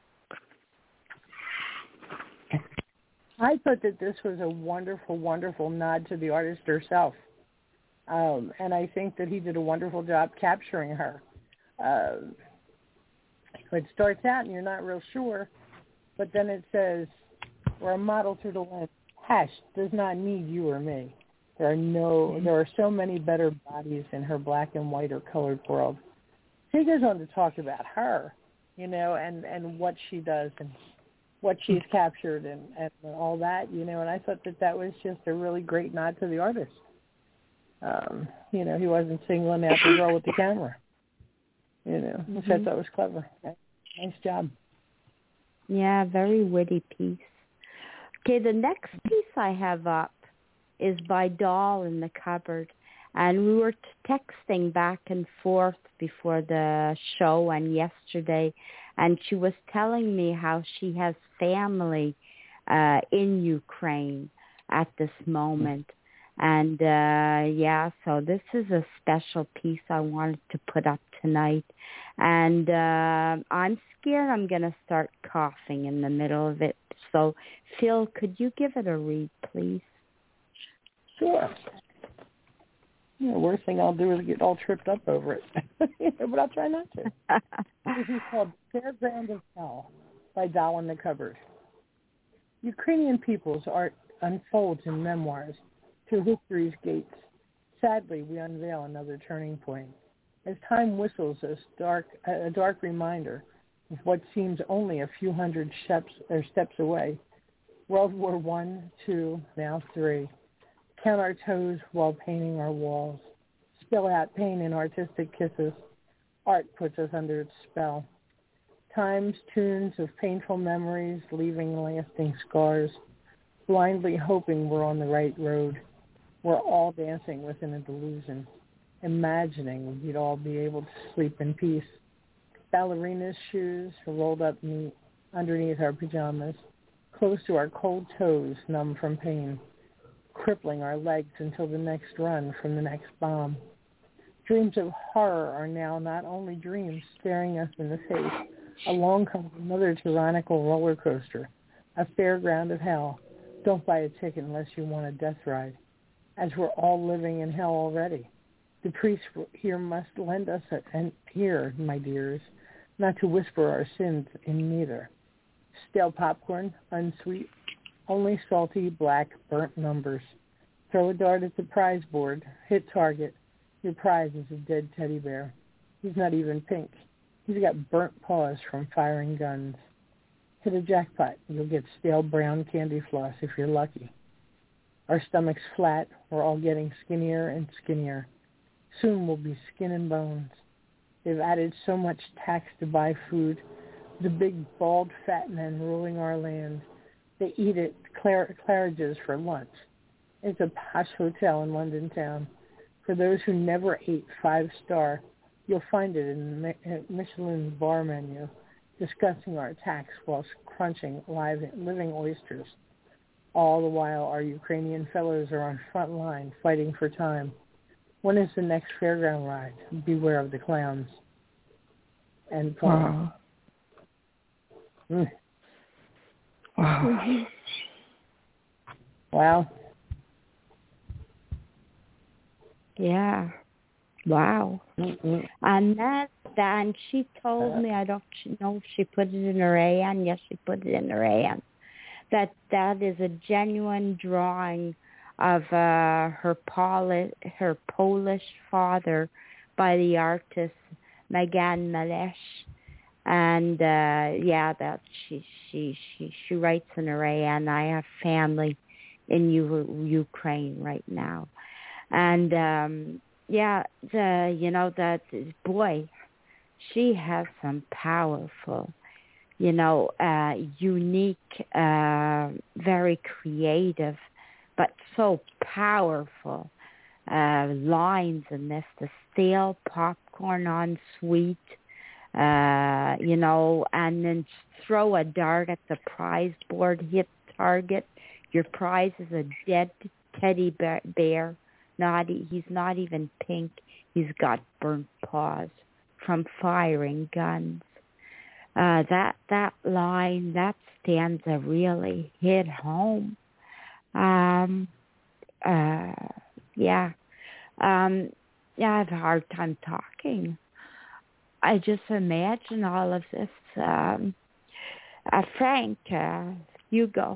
I thought that this was a wonderful, wonderful nod to the artist herself. Um, and I think that he did a wonderful job capturing her. Uh, it starts out and you're not real sure, but then it says, we're a model through the lens. Tash does not need you or me. There are no, there are so many better bodies in her black and white or colored world. She goes on to talk about her, you know, and, and what she does and what she's captured and, and all that, you know, and I thought that that was just a really great nod to the artist. Um, you know, he wasn't singling out the girl with the camera, you know, which mm-hmm. I thought was clever. Nice job. Yeah, very witty piece. Okay, the next piece I have up is by Doll in the Cupboard. And we were texting back and forth before the show and yesterday, and she was telling me how she has family uh, in Ukraine at this moment. And, uh, yeah, so this is a special piece I wanted to put up tonight. And uh, I'm scared I'm going to start coughing in the middle of it. So, Phil, could you give it a read, please? Sure. Yeah, the worst thing I'll do is get all tripped up over it. But I'll try not to. This is called Fairground of Hell by Doll in the Cupboard. Ukrainian people's art unfolds in memoirs through history's gates. Sadly, we unveil another turning point. As time whistles a dark, a dark reminder of what seems only a few hundred steps, or steps away. World War One, Two, now Three. Count our toes while painting our walls. Spill out pain in artistic kisses. Art puts us under its spell. Times, tunes of painful memories, leaving lasting scars. Blindly hoping we're on the right road. We're all dancing within a delusion, imagining we'd all be able to sleep in peace. Ballerina's shoes rolled up neat underneath our pajamas, close to our cold toes, numb from pain, crippling our legs until the next run from the next bomb. Dreams of horror are now not only dreams staring us in the face. Along comes another tyrannical roller coaster, a fairground of hell. Don't buy a ticket unless you want a death ride, as we're all living in hell already. The priest here must lend us an ear, my dears, not to whisper our sins in neither. Stale popcorn, unsweet, only salty, black, burnt numbers. Throw a dart at the prize board, hit target. Your prize is a dead teddy bear. He's not even pink. He's got burnt paws from firing guns. Hit a jackpot. You'll get stale brown candy floss if you're lucky. Our stomachs flat. We're all getting skinnier and skinnier. Soon we'll be skin and bones. They've added so much tax to buy food. The big, bald, fat men ruling our land. They eat at Clar- Claridge's for lunch. It's a posh hotel in London town. For those who never ate five-star, you'll find it in the Michelin's bar menu, discussing our tax whilst crunching live living oysters. All the while, our Ukrainian fellows are on front line fighting for time. When is the next fairground ride? Beware of the clowns. And wow. Mm. Wow. Wow. Yeah. Wow. Mm-mm. And that, and she told uh, me, I don't know if she put it in her A N. Yes, she put it in her A N. That that is a genuine drawing of uh, her Polish, her Polish father by the artist Megan Malesh. And uh, yeah, that she she she she writes in her A N. I have family in U- Ukraine right now, and um, yeah, the you know that boy, she has some powerful, you know, uh, unique, uh, very creative, but so powerful uh, lines in this. The stale popcorn on sweet. Uh, you know, and then throw a dart at the prize board, hit target. Your prize is a dead teddy bear. Not, he's not even pink. He's got burnt paws from firing guns. Uh, that that line, that stanza really hit home. Um, uh, yeah, um, yeah, I have a hard time talking. I just imagine all of this. Um, uh, Frank, uh, you go.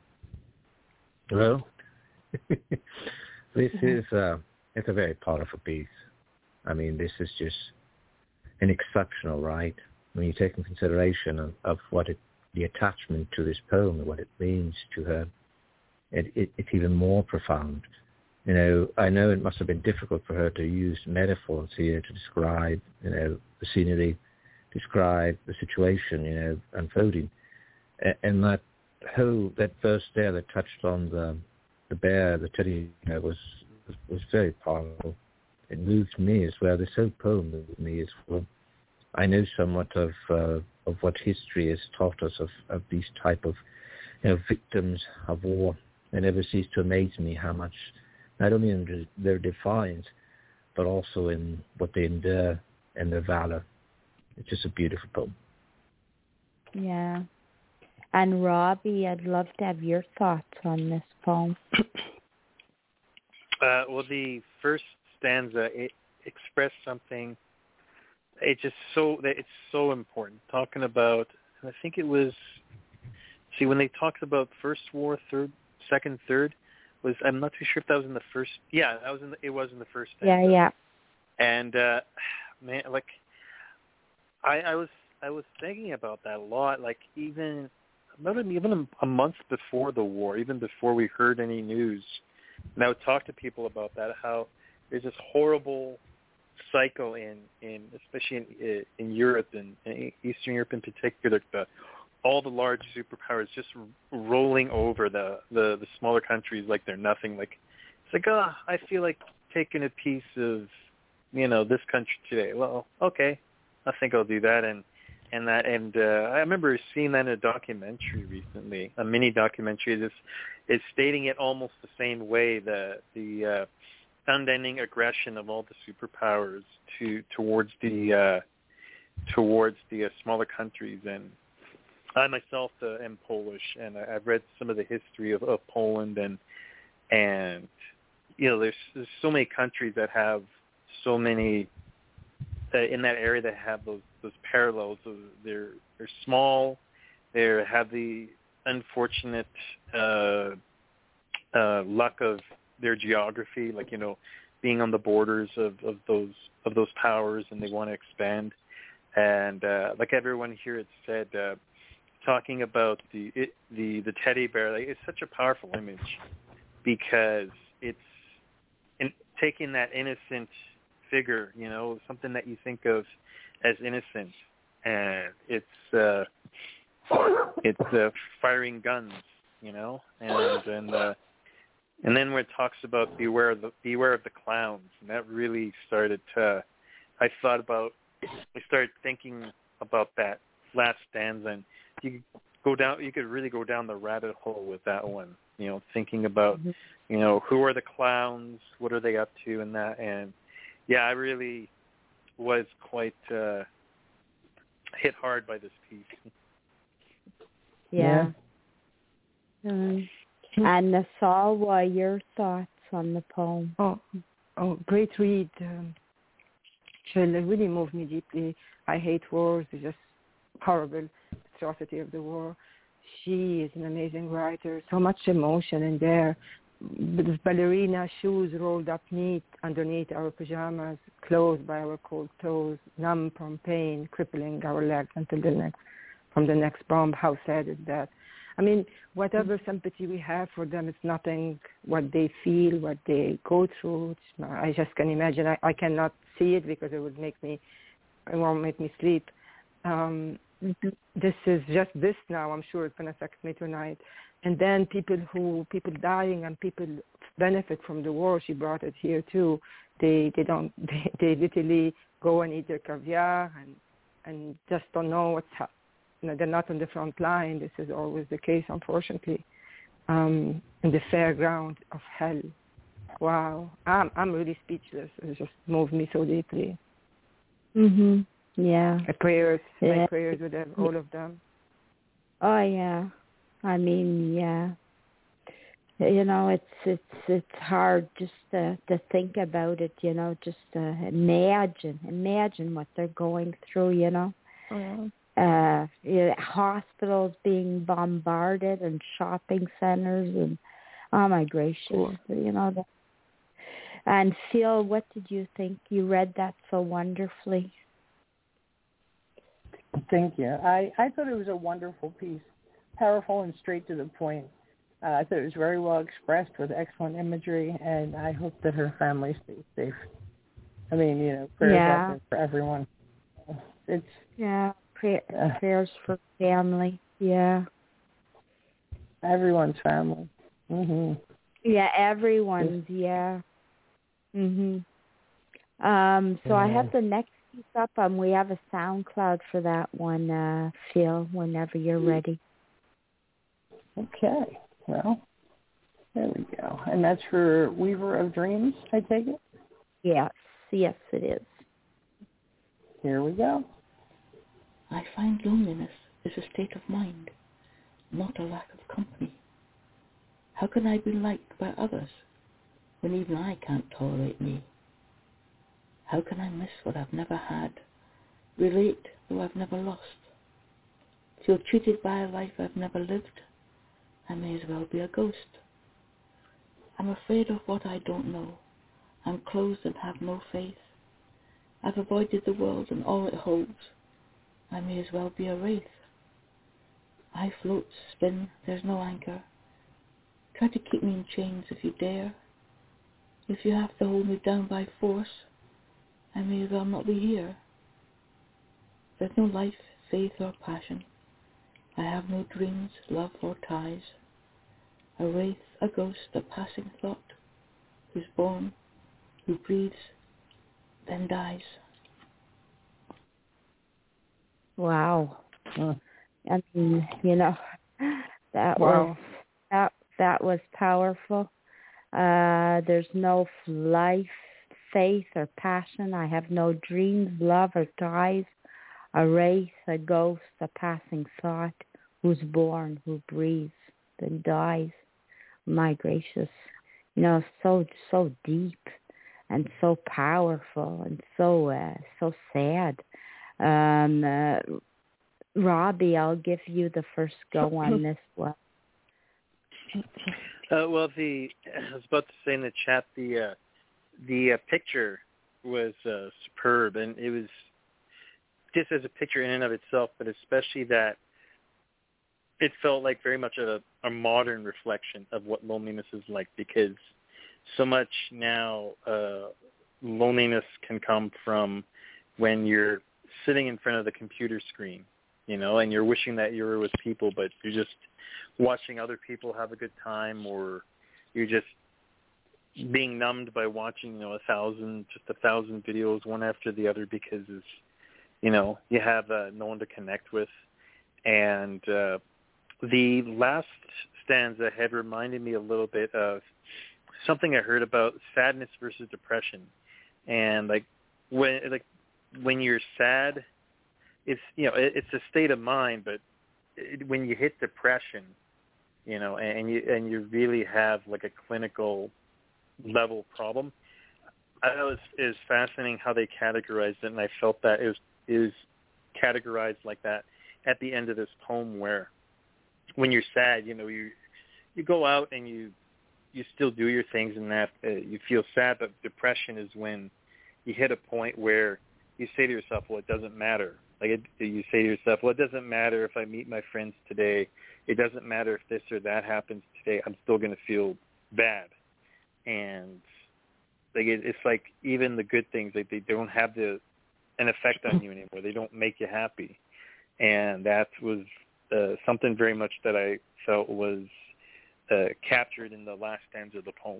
Well, this is uh, it's a very powerful piece. I mean, this is just an exceptional, right? When you take in consideration of, of what it, the attachment to this poem, what it means to her, it, it, it's even more profound. You know, I know it must have been difficult for her to use metaphors here to describe, you know, the scenery, describe the situation, you know, unfolding. And that whole, that verse there that touched on the the bear, the teddy, you know, was, was was very powerful. It moved me as well. This whole poem moved me as well. I know somewhat of uh, of what history has taught us of, of these type of, you know, victims of war. It never ceased to amaze me how much not only in their defiance, but also in what they endure and their valor. It's just a beautiful poem. Yeah. And Robbie, I'd love to have your thoughts on this poem. Uh, well, the first stanza, it expressed something. It just so it's so important. Talking about, I think it was. See, when they talked about first war, third, second, third, was I'm not too sure if that was in the first. Yeah, that was in. The, it was in the first stanza. Yeah, yeah. And uh, man, like, I, I was I was thinking about that a lot. Like even about even a month before the war, even before we heard any news. And I would talk to people about that, how there's this horrible cycle in, in especially in, in Europe and in Eastern Europe in particular, the, all the large superpowers just rolling over the, the, the smaller countries like they're nothing. Like it's like, oh, I feel like taking a piece of, you know, this country today. Well, okay, I think I'll do that. And and that and uh, I remember seeing that in a documentary recently, a mini documentary. This is stating it almost the same way, the the uh, unending aggression of all the superpowers to towards the uh, towards the uh, smaller countries. And I myself uh, am Polish, and I, I've read some of the history of, of Poland, and and you know, there's, there's so many countries that have so many uh, in that area that have those those parallels. Of they're they're small, they have the unfortunate uh, uh, luck of their geography, like, you know, being on the borders of, of those of those powers, and they want to expand. And uh, like everyone here had said, uh, talking about the it, the the teddy bear, like, it's such a powerful image because it's in, taking that innocent figure, you know, something that you think of as innocent, and it's uh, it's uh, firing guns, you know, and and uh, and then when it talks about beware of the beware of the clowns, and that really started to. I thought about. I started thinking about that last stanza, and you could go down. You could really go down the rabbit hole with that one. You know, thinking about, mm-hmm. you know, who are the clowns, what are they up to, and that. And yeah, I really was quite uh, hit hard by this piece. Yeah. yeah. Um, and Nasal, what are your thoughts on the poem? Oh, oh, great read. Um, It really moved me deeply. I hate wars. It's just horrible atrocity of the war. She is an amazing writer. So much emotion in there. With ballerina shoes rolled up neat underneath our pajamas, closed by our cold toes, numb from pain, crippling our legs until the next, from the next bomb. How sad is that? I mean, whatever sympathy we have for them, it's nothing what they feel, what they go through. It's, I just can imagine. I, I cannot see it because it would make me, it won't make me sleep. Um, mm-hmm. This is just this now. I'm sure it's going to affect me tonight. And then people who, people dying and people benefit from the war. She brought it here too. They they don't, they, they literally go and eat their caviar and, and just don't know what's happening. You know, they're not on the front line. This is always the case, unfortunately. Um, in the fairground of hell. Wow, I'm I'm really speechless. It just moved me so deeply. Mhm. Yeah. My prayers, yeah. my prayers with them, all of them. Oh yeah. I mean, yeah. You know, it's it's it's hard just to to think about it. You know, just to imagine, imagine what they're going through. You know. Oh, yeah. Uh, yeah, hospitals being bombarded and shopping centers and oh my gracious, cool. You know. The, and Phil, what did you think? You read that so wonderfully. Thank you. I, I thought it was a wonderful piece, powerful and straight to the point. Uh, I thought it was very well expressed with excellent imagery, and I hope that her family stays safe. I mean, you know, prayers yeah. out there for everyone. It's yeah. Pray- uh, prayers for family, yeah. Everyone's family. Mhm. Yeah, everyone's, yeah. Mhm. Um. So yeah. I have the next piece up. Um. We have a SoundCloud for that one, uh, Phil. Whenever you're ready. Okay. Well, There we go. And that's for Weaver of Dreams, I take it? Yes, yes it is. Here we go. I find loneliness is a state of mind, not a lack of company. How can I be liked by others when even I can't tolerate me? How can I miss what I've never had, relate though I've never lost, feel cheated by a life I've never lived? I may as well be a ghost. I'm afraid of what I don't know. I'm closed and have no faith. I've avoided the world and all it holds. I may as well be a wraith. I float, spin, there's no anchor. Try to keep me in chains if you dare. If you have to hold me down by force, I may as well not be here. There's no life, faith, or passion. I have no dreams, love, or ties. A wraith, a ghost, a passing thought, who's born, who breathes, then dies. Wow. Huh. I mean, you know, that wow. was that that was powerful. Uh, there's no life, faith, or passion. I have no dreams, love, or ties. A wraith, a ghost, a passing thought, who's born, who breathes, then dies. My gracious, you know, so so deep and so powerful and so uh, so sad. Um, uh, Robbie, I'll give you the first go on this one. Uh, well, the I was about to say in the chat, the uh, the uh, picture was uh, superb, and it was just as a picture in and of itself, but especially that it felt like very much a, a modern reflection of what loneliness is like, because so much now uh, loneliness can come from when you're sitting in front of the computer screen, you know, and you're wishing that you were with people, but you're just watching other people have a good time, or you're just being numbed by watching, you know, a thousand, just a thousand videos one after the other because, it's, you know, you have uh, no one to connect with. And uh, the last stanza had reminded me a little bit of something I heard about sadness versus depression. And like when, like when you're sad, it's, you know, it, it's a state of mind, but it, when you hit depression, you know, and you and you really have like a clinical level problem, I thought it was, it was fascinating how they categorized it, and I felt that it was, it was categorized like that at the end of this poem, where when you're sad, you know, you you go out and you you still do your things, and that uh, you feel sad, but depression is when you hit a point where you say to yourself, well, it doesn't matter. Like it, you say to yourself, well, it doesn't matter if I meet my friends today. It doesn't matter if this or that happens today. I'm still going to feel bad. And like it, it's like even the good things, like they don't have the an effect on you anymore. They don't make you happy. And that was uh, something very much that I felt was uh, captured in the last stanza of the poem.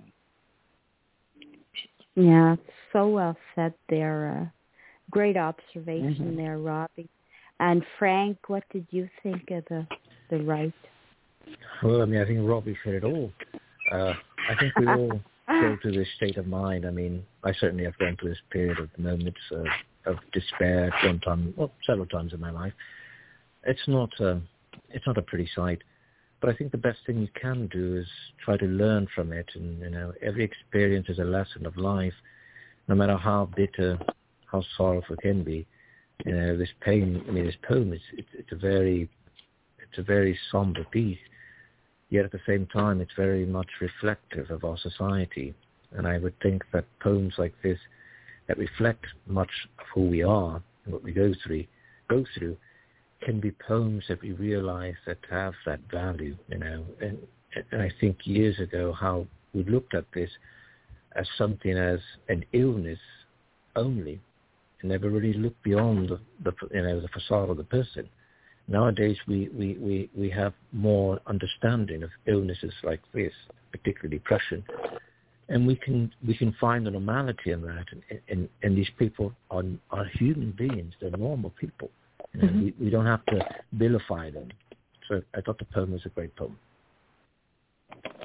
Yeah, so well said there. Uh, great observation mm-hmm. there, Robbie. And Frank, what did you think of the the right? Well, I mean, I think Robbie said it all. Uh, I think we all go through this state of mind. I mean, I certainly have gone through this period of moments of, of despair one time, well, several times in my life. It's not a, it's not a pretty sight, but I think the best thing you can do is try to learn from it. And, you know, every experience is a lesson of life, no matter how bitter, how sorrowful it can be. You know, this pain, I mean, this poem, is it's, it's a very, it's a very somber piece, yet at the same time, it's very much reflective of our society. And I would think that poems like this, that reflect much of who we are and what we go through, go through, can be poems that we realize that have that value, you know. And, and I think years ago how we looked at this as something as an illness only, and never really looked beyond the, the you know the facade of the person. Nowadays we, we, we, we have more understanding of illnesses like this, particularly depression, and we can we can find a normality in that. And, and, and these people are are human beings; they're normal people. You know, mm-hmm. we, we don't have to vilify them. So I thought the poem was a great poem.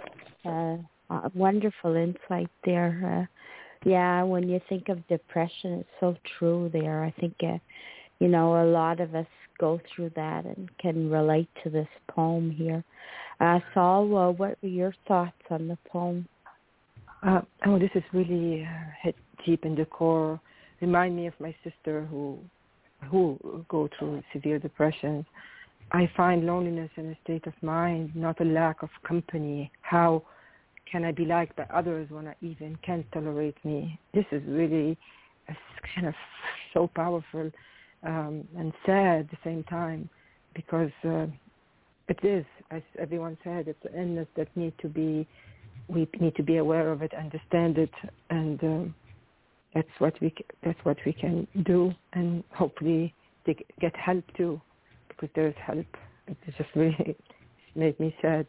uh, uh, wonderful insight there. Uh, yeah, when you think of depression, it's so true there. I think, uh, you know, a lot of us go through that and can relate to this poem here. Uh, Saul, uh, what were your thoughts on the poem? Uh, oh, this is really uh, hit deep in the core. Remind me of my sister who who go through severe depression. I find loneliness in a state of mind, not a lack of company. How can I be liked by others when I even can't tolerate me? This is really a kind of so powerful um, and sad at the same time, because uh, it is, as everyone said, it's an illness that need to be, we need to be aware of it, understand it, and um, that's what we that's what we can do, and hopefully they get help too, because there's help. It just really made me sad.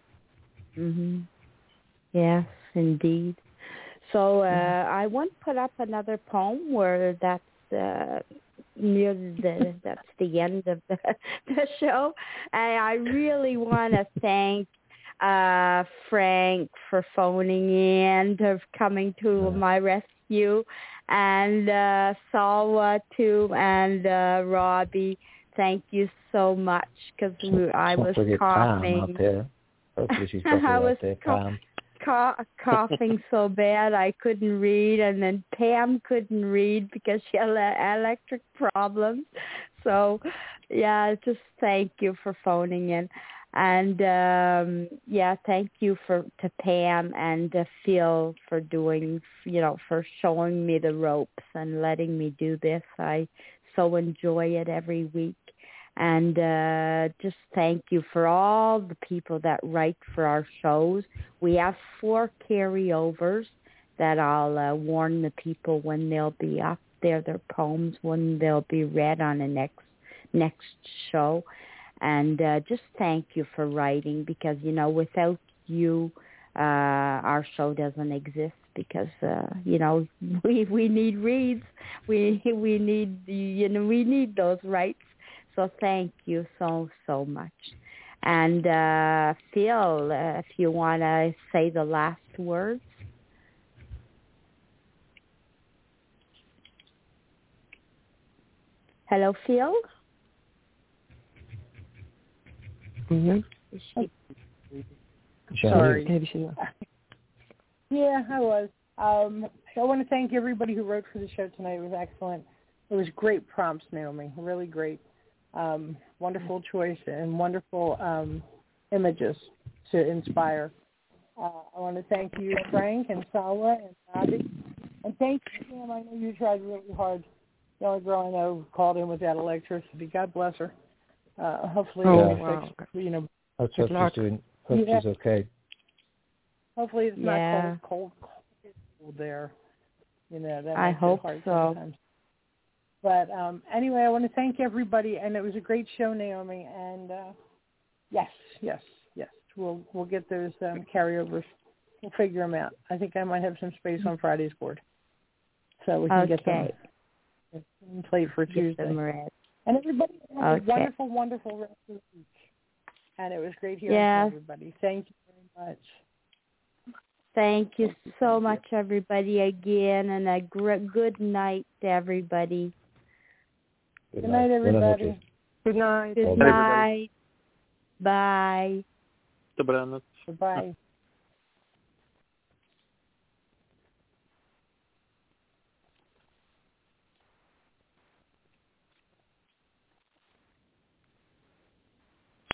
Mhm. Yes, indeed. So uh, mm-hmm. I want to put up another poem where that's uh, near the that's the end of the, the show, and I really want to thank uh, Frank for phoning in, to coming to my rescue, and uh, Salwa too, and uh, Robbie. Thank you so much, because I was coughing. Out there. Hopefully she's got I out was there, ca- ca- coughing so bad I couldn't read, and then Pam couldn't read because she had electric problems. So, yeah, just thank you for phoning in. And, um, yeah, thank you for to Pam and to Phil for doing, you know, for showing me the ropes and letting me do this. I so enjoy it every week. And uh, just thank you for all the people that write for our shows. We have four carryovers that I'll uh, warn the people when they'll be up there, their poems, when they'll be read on the next next show. And uh, just thank you for writing, because, you know, without you, uh, our show doesn't exist, because, uh, you know, we we need reads. We, we need, you know, we need those rights. So thank you so, so much. And uh, Phil, uh, if you want to say the last words. Hello, Phil? Mm-hmm. She... Sorry. Yeah, I was. Um, so I want to thank everybody who wrote for the show tonight. It was excellent. It was great prompts, Naomi. Really great. Um, wonderful choice and wonderful um, images to inspire. Uh, I want to thank you, Frank and Salwa and Robbie. And thank you, Sam. I know you tried really hard. The only girl I know who called in without electricity. God bless her. Uh, hopefully oh, it'll wow. fix, you know. Let's hope she's doing, hope yeah. she's okay. Hopefully it's yeah. not cold, cold, cold there. You know, that I makes hope it hard so. sometimes. But um, anyway, I want to thank everybody, and it was a great show, Naomi. And uh, yes, yes, yes, we'll we'll get those um, carryovers. We'll figure them out. I think I might have some space on Friday's board, so we can okay. get them and play for get Tuesday. Them read. And everybody have okay. a wonderful, wonderful rest of the week. And it was great hearing yeah. from everybody. Thank you very much. Thank you thank you, so thank much, you. everybody, again, and a gr- good night to everybody. Good, good night, everybody. Good night. Good Bye, night. Bye. Dobranoc. Goodbye.